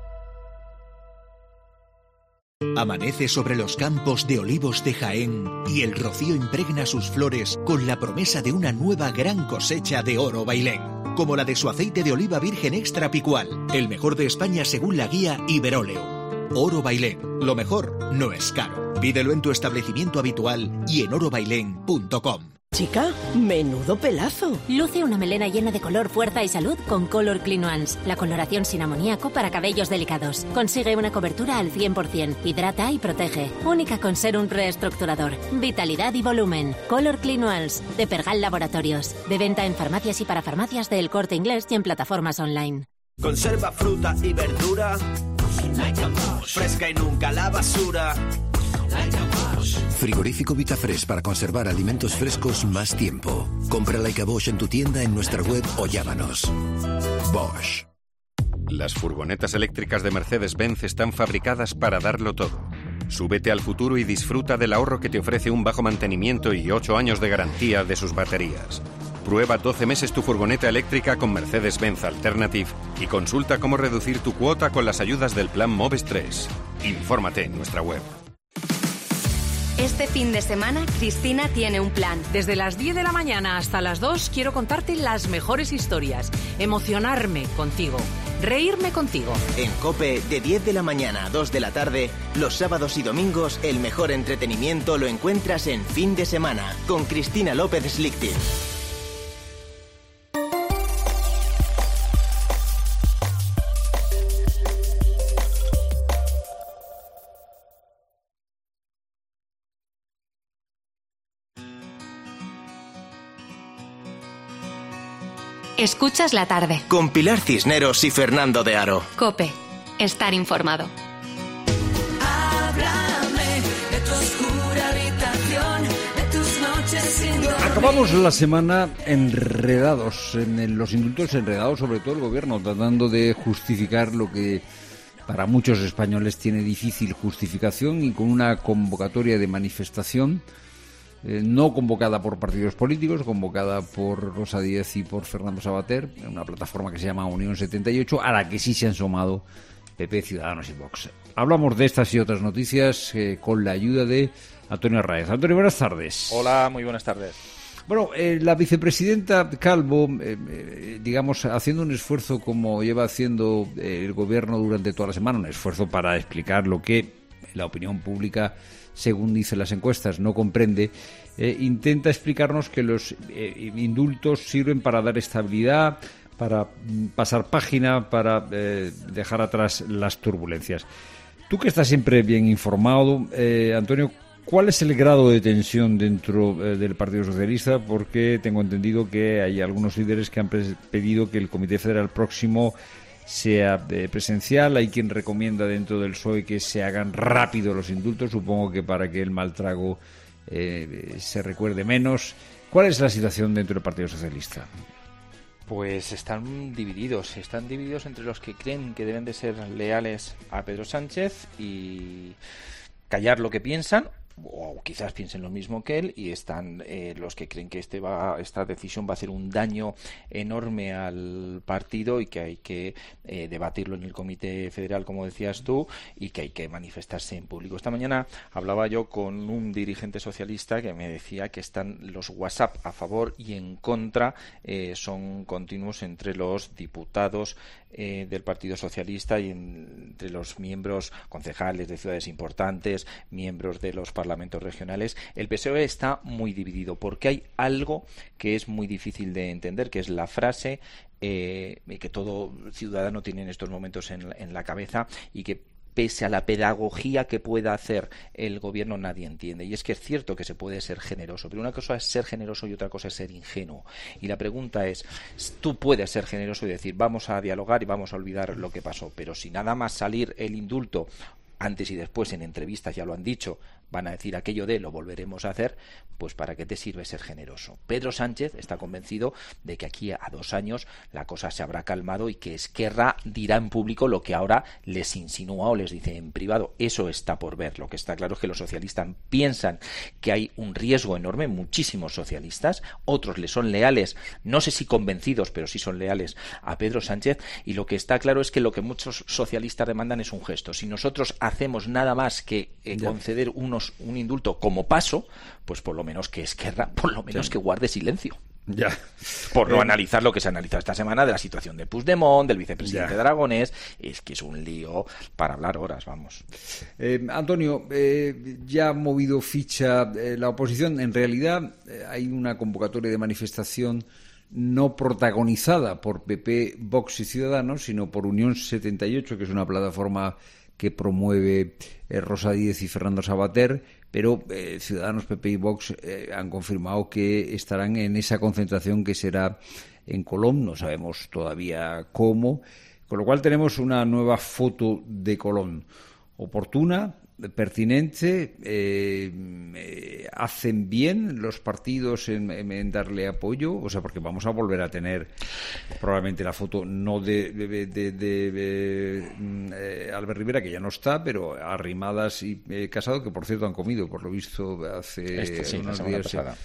Amanece sobre los campos de olivos de Jaén y el rocío impregna sus flores con la promesa de una nueva gran cosecha de oro bailén. como la de su aceite de oliva virgen extra Picual, el mejor de España según la guía Iberoleum. Oro Bailén, lo mejor no es caro. Pídelo en tu establecimiento habitual y en oro bailén punto com. Chica, menudo pelazo. Luce una melena llena de color, fuerza y salud con Color Clean Ones, la coloración sin amoníaco para cabellos delicados. Consigue una cobertura al cien por ciento, hidrata y protege. Única con ser un reestructurador, vitalidad y volumen. Color Clean Ones, de Pergal Laboratorios. De venta en farmacias y para farmacias de El Corte Inglés y en plataformas online. Conserva fruta y verdura fresca y nunca la basura. Frigorífico Vitafresh para conservar alimentos frescos más tiempo. Compra Like Bosch en tu tienda, en nuestra web o llámanos. Bosch. Las furgonetas eléctricas de Mercedes-Benz están fabricadas para darlo todo. Súbete al futuro y disfruta del ahorro que te ofrece un bajo mantenimiento y ocho años de garantía de sus baterías. Prueba doce meses tu furgoneta eléctrica con Mercedes-Benz Alternative y consulta cómo reducir tu cuota con las ayudas del plan Moves tres. Infórmate en nuestra web. Este fin de semana, Cristina tiene un plan. Desde las diez de la mañana hasta las dos quiero contarte las mejores historias, emocionarme contigo, reírme contigo. En COPE, de diez de la mañana a dos de la tarde, los sábados y domingos, el mejor entretenimiento lo encuentras en Fin de Semana, con Cristina López Slichting. Escuchas la tarde. Con Pilar Cisneros y Fernando de Aro. COPE. Estar informado. Háblame de tu oscura habitación, de tus noches sin dormir. Acabamos la semana enredados, en el, los indultos enredados, sobre todo el gobierno, tratando de justificar lo que para muchos españoles tiene difícil justificación y con una convocatoria de manifestación Eh, no convocada por partidos políticos, convocada por Rosa Díez y por Fernando Savater, en una plataforma que se llama Unión setenta y ocho, a la que sí se han sumado P P, Ciudadanos y Vox. Hablamos de estas y otras noticias eh, con la ayuda de Antonio Arraez. Antonio, buenas tardes. Hola, muy buenas tardes. Bueno, eh, la vicepresidenta Calvo, eh, eh, digamos, haciendo un esfuerzo como lleva haciendo eh, el gobierno durante toda la semana, un esfuerzo para explicar lo que la opinión pública, según dicen las encuestas, no comprende, eh, intenta explicarnos que los eh, indultos sirven para dar estabilidad, para mm, pasar página, para eh, dejar atrás las turbulencias. Tú que estás siempre bien informado, eh, Antonio, ¿cuál es el grado de tensión dentro eh, del Partido Socialista? Porque tengo entendido que hay algunos líderes que han pre- pedido que el Comité Federal próximo sea eh, presencial. Hay quien recomienda dentro del P S O E que se hagan rápido los indultos, supongo que para que el mal trago eh, se recuerde menos. ¿Cuál es la situación dentro del Partido Socialista? Pues están divididos, están divididos entre los que creen que deben de ser leales a Pedro Sánchez y callar lo que piensan, o quizás piensen lo mismo que él, y están eh, los que creen que este va, esta decisión va a hacer un daño enorme al partido y que hay que eh, debatirlo en el Comité Federal, como decías tú, y que hay que manifestarse en público. Esta mañana hablaba yo con un dirigente socialista que me decía que están los WhatsApp a favor y en contra, eh, son continuos entre los diputados eh, del Partido Socialista y en, entre los miembros concejales de ciudades importantes, miembros de los parlamentos regionales. El P S O E está muy dividido porque hay algo que es muy difícil de entender, que es la frase eh, que todo ciudadano tiene en estos momentos en, en la cabeza y que pese a la pedagogía que pueda hacer el gobierno, nadie entiende. Y es que es cierto que se puede ser generoso, pero una cosa es ser generoso y otra cosa es ser ingenuo. Y la pregunta es, tú puedes ser generoso y decir, vamos a dialogar y vamos a olvidar lo que pasó, pero si nada más salir el indulto, antes y después en entrevistas ya lo han dicho, van a decir aquello de lo volveremos a hacer, pues ¿para qué te sirve ser generoso? Pedro Sánchez está convencido de que aquí a dos años la cosa se habrá calmado y que Esquerra dirá en público lo que ahora les insinúa o les dice en privado. Eso está por ver. Lo que está claro es que los socialistas piensan que hay un riesgo enorme, muchísimos socialistas, otros le son leales, no sé si convencidos, pero sí son leales a Pedro Sánchez, y lo que está claro es que lo que muchos socialistas demandan es un gesto. Si nosotros hacemos nada más que eh, conceder unos un indulto como paso, pues por lo menos que Esquerra, por lo menos sí. que guarde silencio. Ya. Por no eh, analizar lo que se ha analizado esta semana de la situación de Puigdemont, del vicepresidente ya. de Aragonés. Es que es un lío para hablar horas, vamos. Eh, Antonio, eh, ya ha movido ficha eh, la oposición. En realidad eh, hay una convocatoria de manifestación no protagonizada por P P, Vox y Ciudadanos, sino por Unión setenta y ocho, que es una plataforma que promueve eh, Rosa Díez y Fernando Savater, pero eh, Ciudadanos, P P y Vox eh, han confirmado que estarán en esa concentración que será en Colón, no sabemos todavía cómo, con lo cual tenemos una nueva foto de Colón, oportuna, pertinente, eh, eh, hacen bien los partidos en, en darle apoyo, o sea, porque vamos a volver a tener probablemente la foto no de, de, de, de, de, de eh, Albert Rivera, que ya no está, pero Arrimadas y eh, Casado, que por cierto han comido, por lo visto, hace este, sí, unos la días. pasada.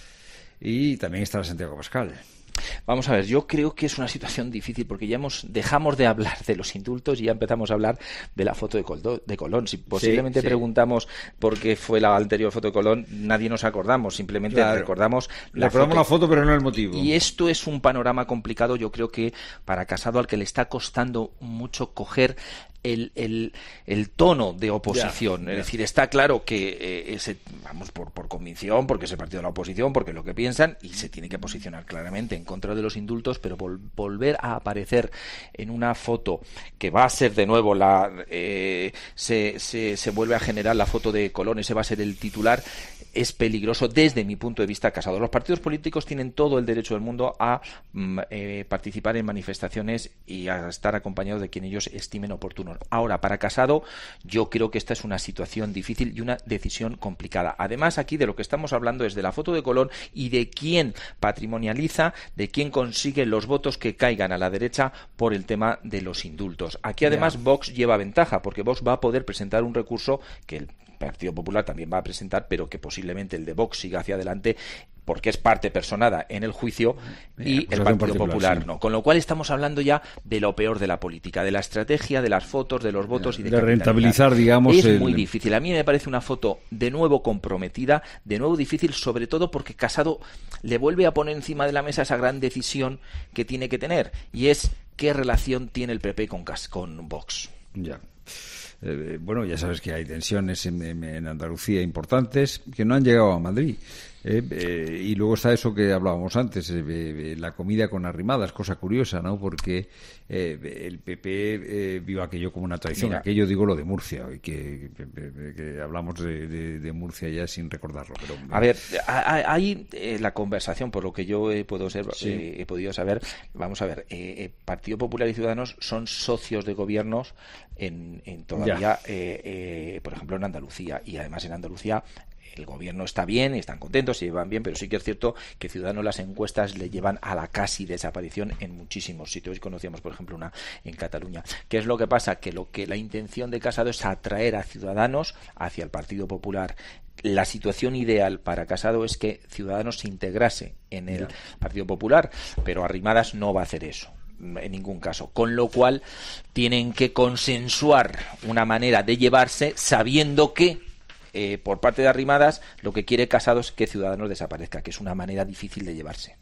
Y también estará Santiago Abascal. Vamos a ver, yo creo que es una situación difícil porque ya hemos dejamos de hablar de los indultos y ya empezamos a hablar de la foto de, Coldo, de Colón. Si posiblemente sí, sí. preguntamos por qué fue la anterior foto de Colón, nadie nos acordamos, simplemente claro. recordamos la recordamos foto. la foto, pero no el motivo. Y esto es un panorama complicado, yo creo que para Casado, al que le está costando mucho coger El, el, el tono de oposición, yeah, es yeah. decir, está claro que eh, ese, vamos por, por convicción, porque es el partido de la oposición, porque es lo que piensan, y se tiene que posicionar claramente en contra de los indultos, pero vol, volver a aparecer en una foto que va a ser de nuevo la eh, se, se, se vuelve a generar la foto de Colón, ese va a ser el titular, es peligroso desde mi punto de vista. Casado. Los partidos políticos tienen todo el derecho del mundo a mm, eh, participar en manifestaciones y a estar acompañados de quien ellos estimen oportuno. Ahora, para Casado, yo creo que esta es una situación difícil y una decisión complicada. Además, aquí de lo que estamos hablando es de la foto de Colón y de quién patrimonializa, de quién consigue los votos que caigan a la derecha por el tema de los indultos. Aquí, además, yeah. Vox lleva ventaja, porque Vox va a poder presentar un recurso que el Partido Popular también va a presentar, pero que posiblemente el de Vox siga hacia adelante porque es parte personada en el juicio y pues el Partido Popular sí. no. Con lo cual estamos hablando ya de lo peor de la política, de la estrategia, de las fotos, de los votos y de, de rentabilizar, digamos. Es el... muy difícil. A mí me parece una foto de nuevo comprometida, de nuevo difícil, sobre todo porque Casado le vuelve a poner encima de la mesa esa gran decisión que tiene que tener, y es qué relación tiene el P P con, con Vox. Ya. Eh, bueno, ya sabes que hay tensiones en, en, en Andalucía importantes que no han llegado a Madrid. Eh, eh, y luego está eso que hablábamos antes, eh, eh, la comida con Arrimadas, cosa curiosa, ¿no? Porque eh, el P P eh, vio aquello como una traición. Mira, aquello digo lo de Murcia, hoy que, que, que, que hablamos de, de, de Murcia ya sin recordarlo. Pero, a ver, hay eh, la conversación, por lo que yo he, puedo ser, sí. eh, he podido saber, vamos a ver, eh, Partido Popular y Ciudadanos son socios de gobiernos en, en todavía, eh, eh, por ejemplo, en Andalucía, y además en Andalucía el gobierno está bien, están contentos, se llevan bien, pero sí que es cierto que Ciudadanos las encuestas le llevan a la casi desaparición en muchísimos sitios. Hoy conocíamos, por ejemplo, una en Cataluña. ¿Qué es lo que pasa? Que lo que la intención de Casado es atraer a Ciudadanos hacia el Partido Popular. La situación ideal para Casado es que Ciudadanos se integrase en el yeah. Partido Popular, pero Arrimadas no va a hacer eso en ningún caso, con lo cual tienen que consensuar una manera de llevarse sabiendo que Eh, por parte de Arrimadas lo que quiere Casado es que Ciudadanos desaparezca, que es una manera difícil de llevarse.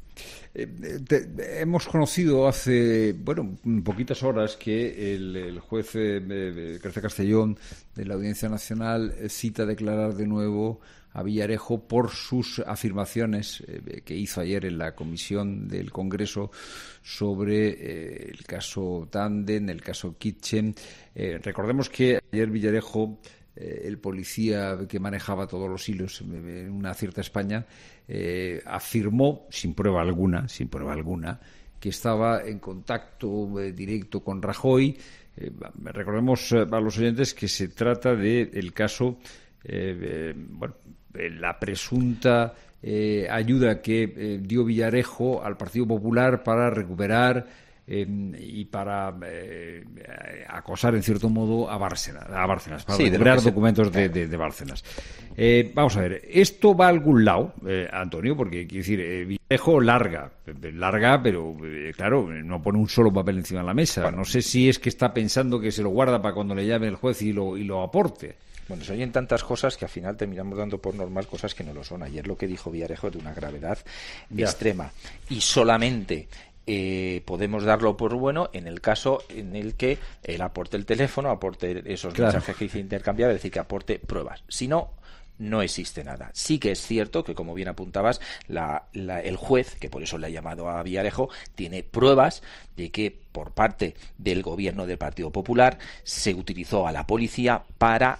Eh, te, hemos conocido hace, bueno, poquitas horas que el, el juez eh, García Castellón de la Audiencia Nacional eh, cita a declarar de nuevo a Villarejo por sus afirmaciones eh, que hizo ayer en la comisión del Congreso sobre eh, el caso Tanden, el caso Kitchen. Eh, recordemos que ayer Villarejo, Eh, el policía que manejaba todos los hilos en una cierta España, eh, afirmó, sin prueba alguna, sin prueba alguna, que estaba en contacto eh, directo con Rajoy. Eh, recordemos eh, a los oyentes que se trata del caso, eh, eh, bueno, la presunta eh, ayuda que eh, dio Villarejo al Partido Popular para recuperar Eh, y para eh, acosar en cierto modo a Bárcenas, a Bárcenas para sí, recuperar se... documentos de, de, de Bárcenas. Eh, vamos a ver, esto va a algún lado, eh, Antonio, porque quiero decir, eh, Villarejo larga, larga, pero eh, claro, no pone un solo papel encima de la mesa. Bueno, no sé si es que está pensando que se lo guarda para cuando le llame el juez y lo, y lo aporte. Bueno, se oyen tantas cosas que al final terminamos dando por normal cosas que no lo son. Ayer lo que dijo Villarejo es de una gravedad ya. extrema. Y solamente eh, podemos darlo por bueno en el caso en el que él aporte el teléfono, aporte esos claro. mensajes que dice intercambiar, es decir, que aporte pruebas. Si no, no existe nada. Sí que es cierto que, como bien apuntabas, la, la, el juez, que por eso le ha llamado a Villarejo, tiene pruebas de que por parte del gobierno del Partido Popular se utilizó a la policía para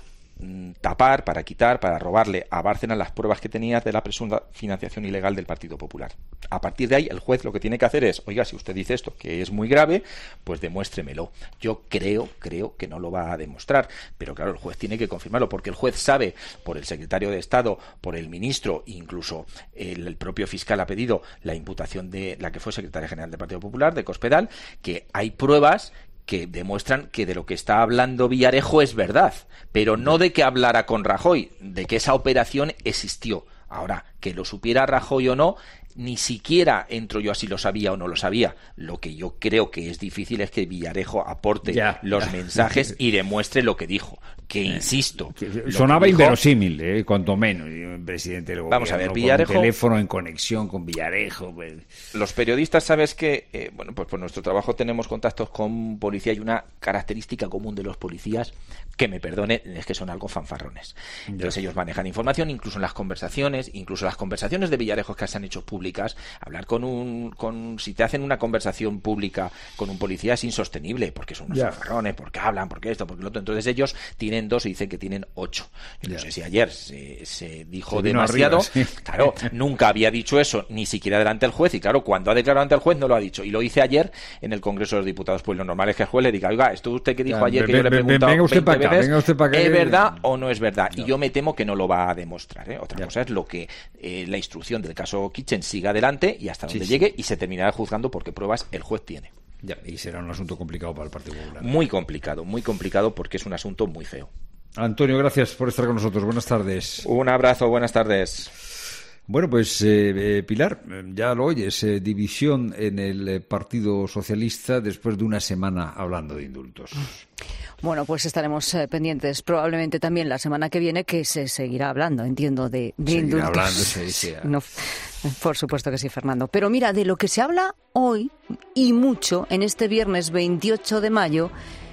tapar, para quitar, para robarle a Bárcenas las pruebas que tenía de la presunta financiación ilegal del Partido Popular. A partir de ahí, el juez lo que tiene que hacer es, oiga, si usted dice esto, que es muy grave, pues demuéstremelo. Yo creo, creo que no lo va a demostrar, pero claro, el juez tiene que confirmarlo, porque el juez sabe, por el secretario de Estado, por el ministro, incluso el, el propio fiscal ha pedido la imputación de la que fue secretaria general del Partido Popular, de Cospedal, que hay pruebas que demuestran que de lo que está hablando Villarejo es verdad, pero no de que hablara con Rajoy, de que esa operación existió. Ahora, que lo supiera Rajoy o no, ni siquiera entro yo a si lo sabía o no lo sabía. Lo que yo creo que es difícil es que Villarejo aporte ya, los ya. mensajes y demuestre lo que dijo. Que insisto, que sonaba que dijo, inverosímil, eh, cuanto menos. Un presidente del gobierno, vamos a ver, Villarejo, con un teléfono en conexión con Villarejo. Pues. Los periodistas, sabes que, eh, bueno, pues por nuestro trabajo tenemos contactos con policía y una característica común de los policías, que me perdonen, es que son algo fanfarrones. Ya. Entonces ellos manejan información, incluso en las conversaciones, incluso las conversaciones de Villarejo que se han hecho públicas. Hablar con un, con si te hacen una conversación pública con un policía es insostenible, porque son unos ya. fanfarrones, porque hablan, porque esto, porque lo otro. Entonces ellos tienen dos y dicen que tienen ocho. Yo no sé si ayer se, se dijo se demasiado. Arriba, sí. Claro, nunca había dicho eso, ni siquiera delante del juez. Y claro, cuando ha declarado ante el juez no lo ha dicho. Y lo hice ayer en el Congreso de los Diputados. Pues lo normal es que el juez le diga, oiga, esto usted que dijo ya, ayer que ven, yo le he preguntado venga usted para acá, venga usted para acá, ¿es verdad o no es verdad? No. Y yo me temo que no lo va a demostrar. ¿eh? Otra ya. cosa es lo que eh, la instrucción del caso Kitchen siga adelante y hasta donde sí, llegue sí. y se terminará juzgando porque pruebas el juez tiene. Ya, y será un asunto complicado para el Partido Popular. Muy complicado, muy complicado porque es un asunto muy feo. Antonio, gracias por estar con nosotros. Buenas tardes. Un abrazo, buenas tardes. Bueno, pues eh, eh, Pilar, ya lo oyes, eh, división en el eh, Partido Socialista después de una semana hablando de indultos. Bueno, pues estaremos eh, pendientes probablemente también la semana que viene, que se seguirá hablando, entiendo, de, de Seguirá indultos. hablando, sí, sí. No, por supuesto que sí, Fernando. Pero mira, de lo que se habla hoy y mucho en este viernes veintiocho de mayo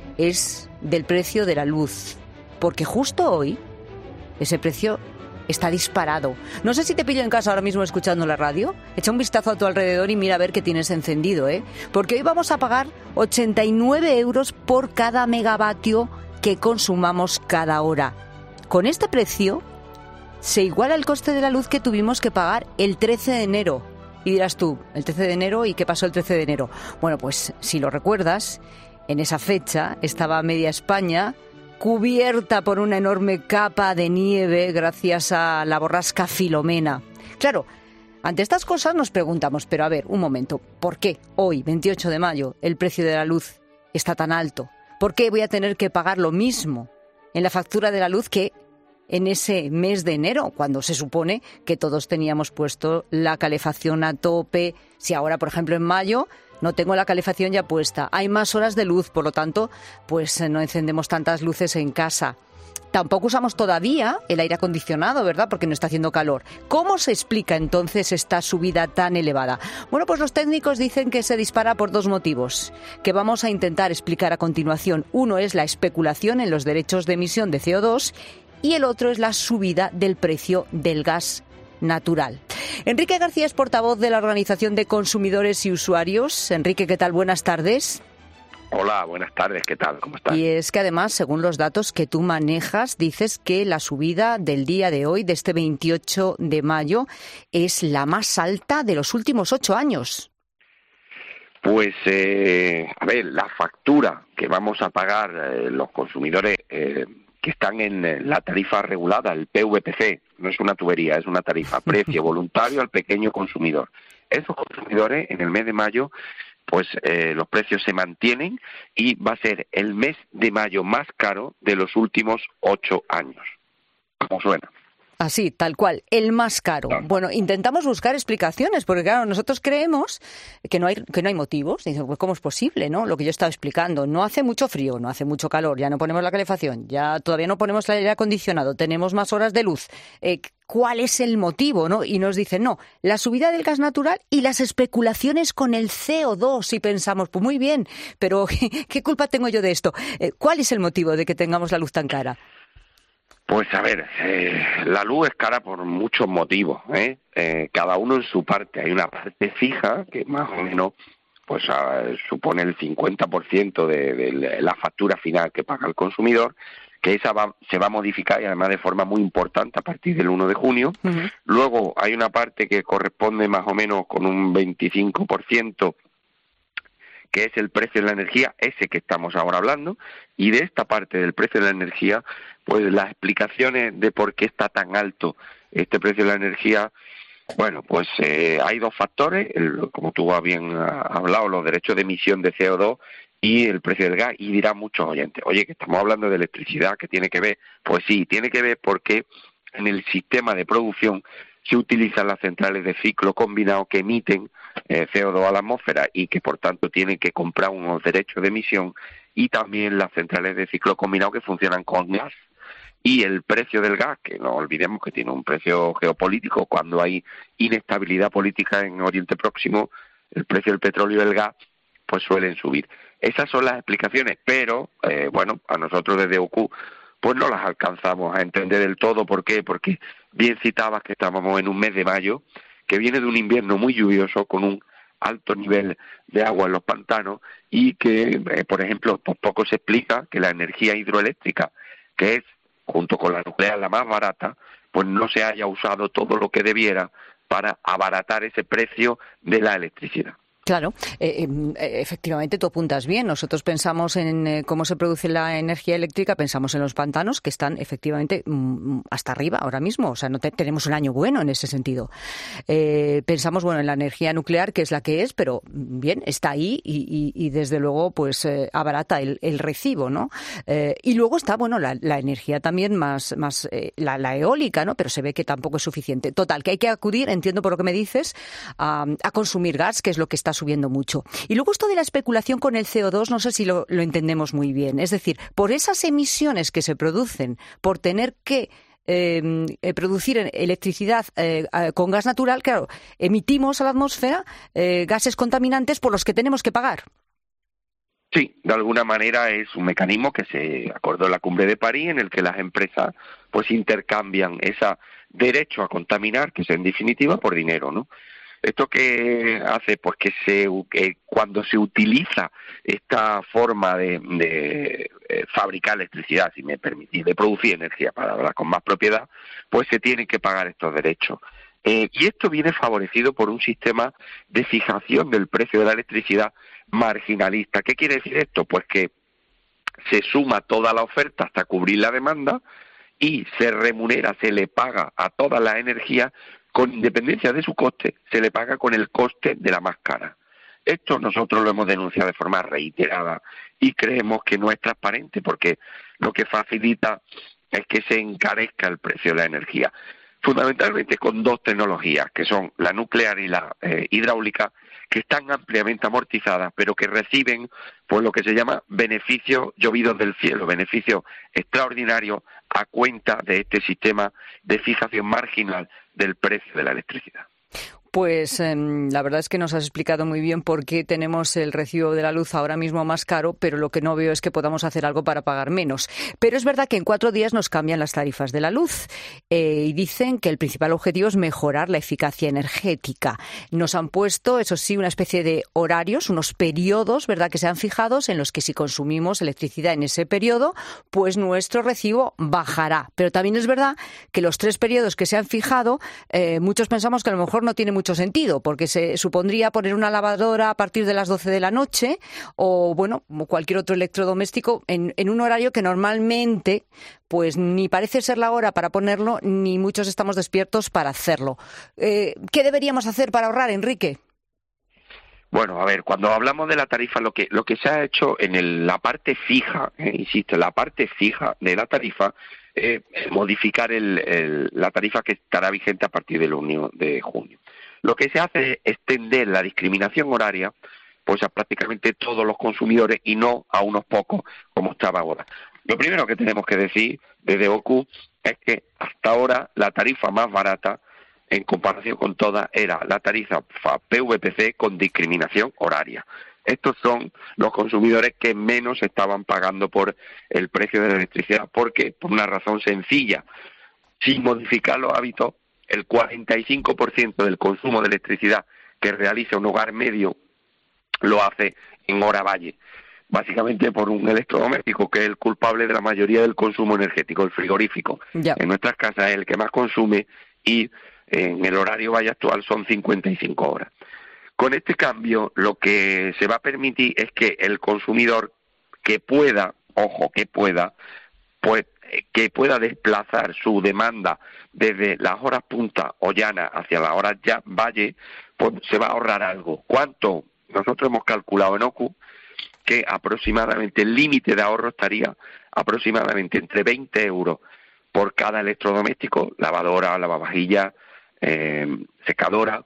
es del precio de la luz. Porque justo hoy ese precio está disparado. No sé si te pillo en casa ahora mismo escuchando la radio. Echa un vistazo a tu alrededor y mira a ver qué tienes encendido, ¿eh? Porque hoy vamos a pagar ochenta y nueve euros por cada megavatio que consumamos cada hora. Con este precio se iguala el coste de la luz que tuvimos que pagar el trece de enero. Y dirás tú, ¿el trece de enero? ¿Y qué pasó el trece de enero? Bueno, pues si lo recuerdas, en esa fecha estaba media España cubierta por una enorme capa de nieve gracias a la borrasca Filomena. Claro, ante estas cosas nos preguntamos, pero a ver, un momento, ¿por qué hoy, veintiocho de mayo, el precio de la luz está tan alto? ¿Por qué voy a tener que pagar lo mismo en la factura de la luz que en ese mes de enero, cuando se supone que todos teníamos puesto la calefacción a tope? Si ahora, por ejemplo, en mayo no tengo la calefacción ya puesta, hay más horas de luz, por lo tanto, pues no encendemos tantas luces en casa. Tampoco usamos todavía el aire acondicionado, ¿verdad? Porque no está haciendo calor. ¿Cómo se explica entonces esta subida tan elevada? Bueno, pues los técnicos dicen que se dispara por dos motivos, que vamos a intentar explicar a continuación. Uno es la especulación en los derechos de emisión de C O dos y el otro es la subida del precio del gas natural. Enrique García es portavoz de la Organización de Consumidores y Usuarios. Enrique, ¿qué tal? Buenas tardes. Hola, buenas tardes, ¿qué tal? ¿Cómo estás? Y es que además, según los datos que tú manejas, dices que la subida del día de hoy, de este veintiocho de mayo, es la más alta de los últimos ocho años. Pues, eh, a ver, la factura que vamos a pagar eh, los consumidores eh, que están en la tarifa regulada, el P V P C, no es una tubería, es una tarifa, precio voluntario al pequeño consumidor. Esos consumidores, en el mes de mayo, pues eh, los precios se mantienen y va a ser el mes de mayo más caro de los últimos ocho años. ¿Cómo suena? Así, tal cual, el más caro. Claro. Bueno, intentamos buscar explicaciones, porque claro, nosotros creemos que no hay que no hay motivos. Dicen, pues ¿cómo es posible, no? Lo que yo estaba explicando, no hace mucho frío, no hace mucho calor, ya no ponemos la calefacción, ya todavía no ponemos el aire acondicionado, tenemos más horas de luz. Eh, ¿Cuál es el motivo, no? Y nos dicen, no, la subida del gas natural y las especulaciones con el C O dos. Y pensamos, pues muy bien, pero ¿qué culpa tengo yo de esto? Eh, ¿Cuál es el motivo de que tengamos la luz tan cara? Pues a ver, eh, la luz es cara por muchos motivos, ¿eh? Eh, cada uno en su parte. Hay una parte fija que más o menos pues uh, supone el cincuenta por ciento de, de la factura final que paga el consumidor, que esa va, se va a modificar y además de forma muy importante a partir del uno de junio. Uh-huh. Luego hay una parte que corresponde más o menos con un veinticinco por ciento, que es el precio de la energía, ese que estamos ahora hablando, y de esta parte del precio de la energía, pues las explicaciones de por qué está tan alto este precio de la energía, bueno, pues eh, hay dos factores, el, como tú bien has hablado, los derechos de emisión de C O dos y el precio del gas, y dirán muchos oyentes, oye, que estamos hablando de electricidad, ¿qué tiene que ver? Pues sí, tiene que ver porque en el sistema de producción se utilizan las centrales de ciclo combinado que emiten eh, C O dos a la atmósfera y que por tanto tienen que comprar unos derechos de emisión, y también las centrales de ciclo combinado que funcionan con gas. Y el precio del gas, que no olvidemos que tiene un precio geopolítico, cuando hay inestabilidad política en Oriente Próximo, el precio del petróleo y del gas pues suelen subir. Esas son las explicaciones, pero eh, bueno, a nosotros desde O Q pues no las alcanzamos a entender del todo. ¿Por qué? Porque bien citabas que estábamos en un mes de mayo, que viene de un invierno muy lluvioso, con un alto nivel de agua en los pantanos, y que, eh, por ejemplo, pues poco se explica que la energía hidroeléctrica, que es, junto con la nuclear, la más barata, pues no se haya usado todo lo que debiera para abaratar ese precio de la electricidad. Claro, eh, eh, efectivamente tú apuntas bien. Nosotros pensamos en eh, cómo se produce la energía eléctrica, pensamos en los pantanos, que están efectivamente mm, hasta arriba ahora mismo. O sea, no te, tenemos un año bueno en ese sentido. Eh, pensamos, bueno, en la energía nuclear, que es la que es, pero bien, está ahí y, y, y desde luego pues eh, abarata el, el recibo, ¿no? Eh, y luego está, bueno, la, la energía también más, más eh, la, la eólica, ¿no? Pero se ve que tampoco es suficiente. Total, que hay que acudir, entiendo por lo que me dices, a, a consumir gas, que es lo que está subiendo mucho. Y luego esto de la especulación con el C O dos, no sé si lo, lo entendemos muy bien. Es decir, por esas emisiones que se producen, por tener que eh, producir electricidad eh, con gas natural, claro, emitimos a la atmósfera eh, gases contaminantes por los que tenemos que pagar. Sí, de alguna manera es un mecanismo que se acordó en la Cumbre de París, en el que las empresas pues intercambian ese derecho a contaminar, que es en definitiva por dinero, ¿no? ¿Esto qué hace? Pues que se que cuando se utiliza esta forma de, de eh, fabricar electricidad, si me permitís, de producir energía, para hablar con más propiedad, pues se tienen que pagar estos derechos. Eh, y esto viene favorecido por un sistema de fijación del precio de la electricidad marginalista. ¿Qué quiere decir esto? Pues que se suma toda la oferta hasta cubrir la demanda y se remunera, se le paga a toda la energía con independencia de su coste, se le paga con el coste de la más cara. Esto nosotros lo hemos denunciado de forma reiterada y creemos que no es transparente, porque lo que facilita es que se encarezca el precio de la energía, fundamentalmente con dos tecnologías, que son la nuclear y la eh, hidráulica, que están ampliamente amortizadas, pero que reciben pues lo que se llama beneficios llovidos del cielo, beneficios extraordinarios a cuenta de este sistema de fijación marginal del precio de la electricidad. Pues eh, la verdad es que nos has explicado muy bien por qué tenemos el recibo de la luz ahora mismo más caro, pero lo que no veo es que podamos hacer algo para pagar menos. Pero es verdad que en cuatro días nos cambian las tarifas de la luz eh, y dicen que el principal objetivo es mejorar la eficacia energética. Nos han puesto, eso sí, una especie de horarios, unos periodos, ¿verdad?, que se han fijado en los que si consumimos electricidad en ese periodo, pues nuestro recibo bajará. Pero también es verdad que los tres periodos que se han fijado, eh, muchos pensamos que a lo mejor no tienen mucho sentido, porque se supondría poner una lavadora a partir de las doce de la noche o, bueno, como cualquier otro electrodoméstico en, en un horario que normalmente pues ni parece ser la hora para ponerlo, ni muchos estamos despiertos para hacerlo. Eh, ¿Qué deberíamos hacer para ahorrar, Enrique? Bueno, a ver, cuando hablamos de la tarifa, lo que lo que se ha hecho en el, la parte fija, eh, insisto, la parte fija de la tarifa, eh, modificar el, el, la tarifa que estará vigente a partir del uno de junio. Lo que se hace es extender la discriminación horaria pues a prácticamente todos los consumidores y no a unos pocos como estaba ahora. Lo primero que tenemos que decir desde O Q es que hasta ahora la tarifa más barata en comparación con todas era la tarifa P V P C con discriminación horaria. Estos son los consumidores que menos estaban pagando por el precio de la electricidad, porque por una razón sencilla, sin modificar los hábitos, el cuarenta y cinco por ciento del consumo de electricidad que realiza un hogar medio lo hace en hora valle, básicamente por un electrodoméstico que es el culpable de la mayoría del consumo energético, el frigorífico. Ya. En nuestras casas es el que más consume y en el horario valle actual son cincuenta y cinco horas. Con este cambio lo que se va a permitir es que el consumidor que pueda, ojo, que pueda, pues que pueda desplazar su demanda desde las horas punta o llana hacia las horas ya valle, pues se va a ahorrar algo. ¿Cuánto? Nosotros hemos calculado en O Q que aproximadamente el límite de ahorro estaría aproximadamente entre veinte euros por cada electrodoméstico, lavadora, lavavajillas, eh, secadora,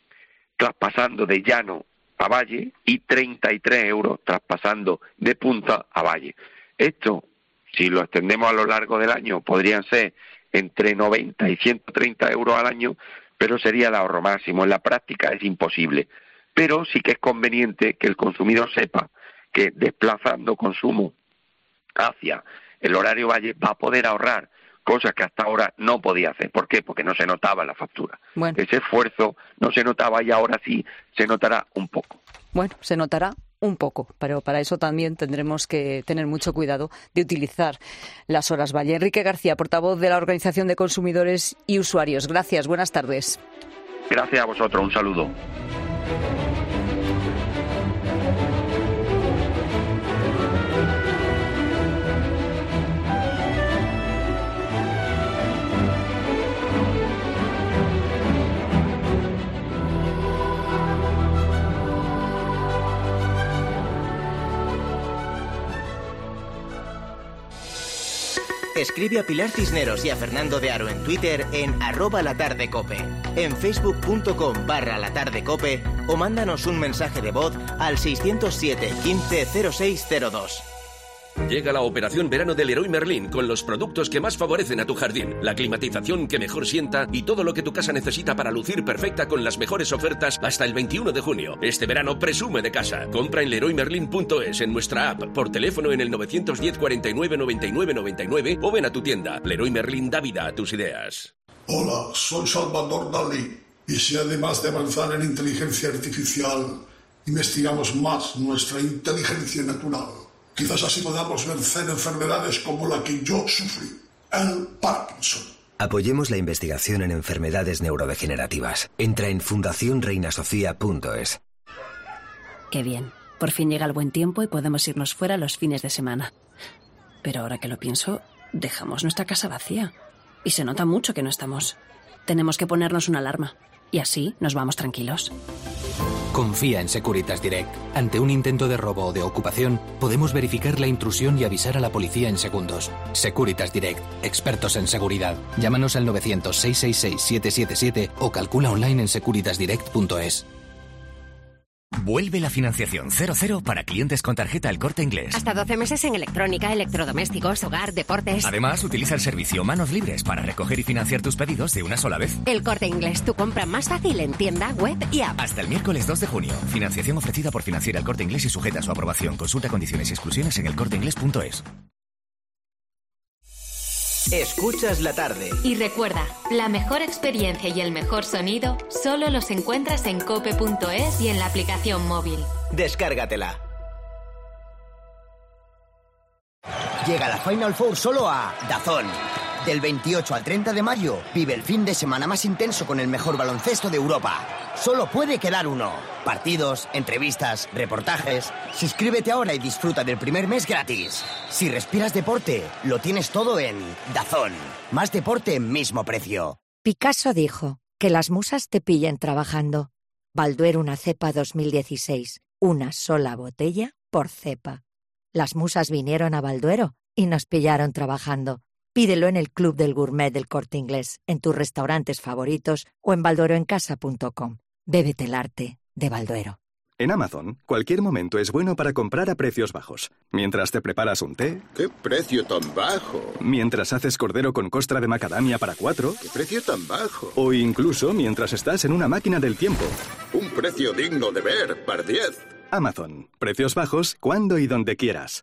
traspasando de llano a valle, y treinta y tres euros traspasando de punta a valle. Esto, si lo extendemos a lo largo del año, podrían ser entre noventa y ciento treinta euros al año, pero sería el ahorro máximo. En la práctica es imposible. Pero sí que es conveniente que el consumidor sepa que desplazando consumo hacia el horario valle va a poder ahorrar, cosas que hasta ahora no podía hacer. ¿Por qué? Porque no se notaba en la factura. Bueno. Ese esfuerzo no se notaba y ahora sí se notará un poco. Bueno, se notará un poco, pero para eso también tendremos que tener mucho cuidado de utilizar las horas valle. Enrique García, portavoz de la Organización de Consumidores y Usuarios. Gracias, buenas tardes. Gracias a vosotros, un saludo. Escribe a Pilar Cisneros y a Fernando de Aro en Twitter en arroba latardecope, en facebook.com barra latardecope o mándanos un mensaje de voz al seiscero siete, quince, cero seis cero dos. Llega la operación verano del Leroy Merlin con los productos que más favorecen a tu jardín, la climatización que mejor sienta y todo lo que tu casa necesita para lucir perfecta con las mejores ofertas hasta el veintiuno de junio. Este verano presume de casa. Compra en leroy merlin punto es, en nuestra app, por teléfono en el nueve uno cero, cuarenta y nueve, noventa y nueve, noventa y nueve o ven a tu tienda. Leroy Merlin da vida a tus ideas. Hola, soy Salvador Dalí y si además de avanzar en inteligencia artificial investigamos más nuestra inteligencia natural, quizás así podamos vencer enfermedades como la que yo sufrí, el Parkinson. Apoyemos la investigación en enfermedades neurodegenerativas. Entra en fundación reina sofía punto es. Qué bien. Por fin llega el buen tiempo y podemos irnos fuera los fines de semana. Pero ahora que lo pienso, dejamos nuestra casa vacía. Y se nota mucho que no estamos. Tenemos que ponernos una alarma. Y así nos vamos tranquilos. Confía en Securitas Direct. Ante un intento de robo o de ocupación, podemos verificar la intrusión y avisar a la policía en segundos. Securitas Direct, expertos en seguridad. Llámanos al novecientos, seiscientos sesenta y seis, setecientos setenta y siete o calcula online en securitas direct punto es. Vuelve la financiación cero cero para clientes con tarjeta El Corte Inglés. Hasta doce meses en electrónica, electrodomésticos, hogar, deportes. Además, utiliza el servicio Manos Libres para recoger y financiar tus pedidos de una sola vez. El Corte Inglés, tu compra más fácil en tienda, web y app. Hasta el miércoles dos de junio. Financiación ofrecida por Financiera El Corte Inglés y sujeta a su aprobación. Consulta condiciones y exclusiones en el corte inglés punto es. Escuchas la tarde. Y recuerda, la mejor experiencia y el mejor sonido solo los encuentras en cope punto es y en la aplicación móvil. Descárgatela. Llega la Final Four solo a DAZN. Del veintiocho al treinta de mayo, vive el fin de semana más intenso con el mejor baloncesto de Europa. Solo puede quedar uno. Partidos, entrevistas, reportajes. Suscríbete ahora y disfruta del primer mes gratis. Si respiras deporte, lo tienes todo en DAZN. Más deporte, mismo precio. Picasso dijo, que las musas te pillen trabajando. Balduero una cepa dos mil dieciséis. Una sola botella por cepa. Las musas vinieron a Balduero y nos pillaron trabajando. Pídelo en el Club del Gourmet del Corte Inglés, en tus restaurantes favoritos o en baldueroencasa punto com. Bébete el arte de Balduero. En Amazon, cualquier momento es bueno para comprar a precios bajos. Mientras te preparas un té... ¡Qué precio tan bajo! Mientras haces cordero con costra de macadamia para cuatro... ¡Qué precio tan bajo! O incluso mientras estás en una máquina del tiempo. ¡Un precio digno de ver, par diez! Amazon. Precios bajos cuando y donde quieras.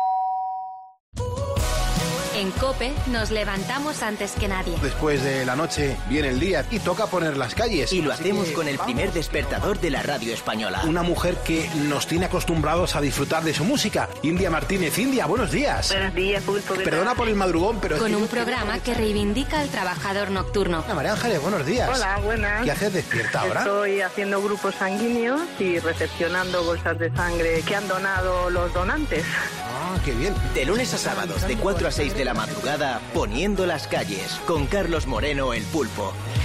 En COPE nos levantamos antes que nadie. Después de la noche viene el día y toca poner las calles. Y lo hacemos que, con el vamos. primer despertador de la radio española. Una mujer que nos tiene acostumbrados a disfrutar de su música. India Martínez. India, buenos días. Buenos días, Pulpo. Perdona por el madrugón, pero... Con es que un yo... programa que reivindica al trabajador nocturno. María Ángeles, buenos días. Hola, buenas. ¿Qué haces despierta ahora? Estoy haciendo grupos sanguíneos y recepcionando bolsas de sangre que han donado los donantes. Ah, qué bien. De lunes a sábados, de cuatro a seis de la madrugada, Poniendo las calles, con Carlos Moreno, el Pulpo.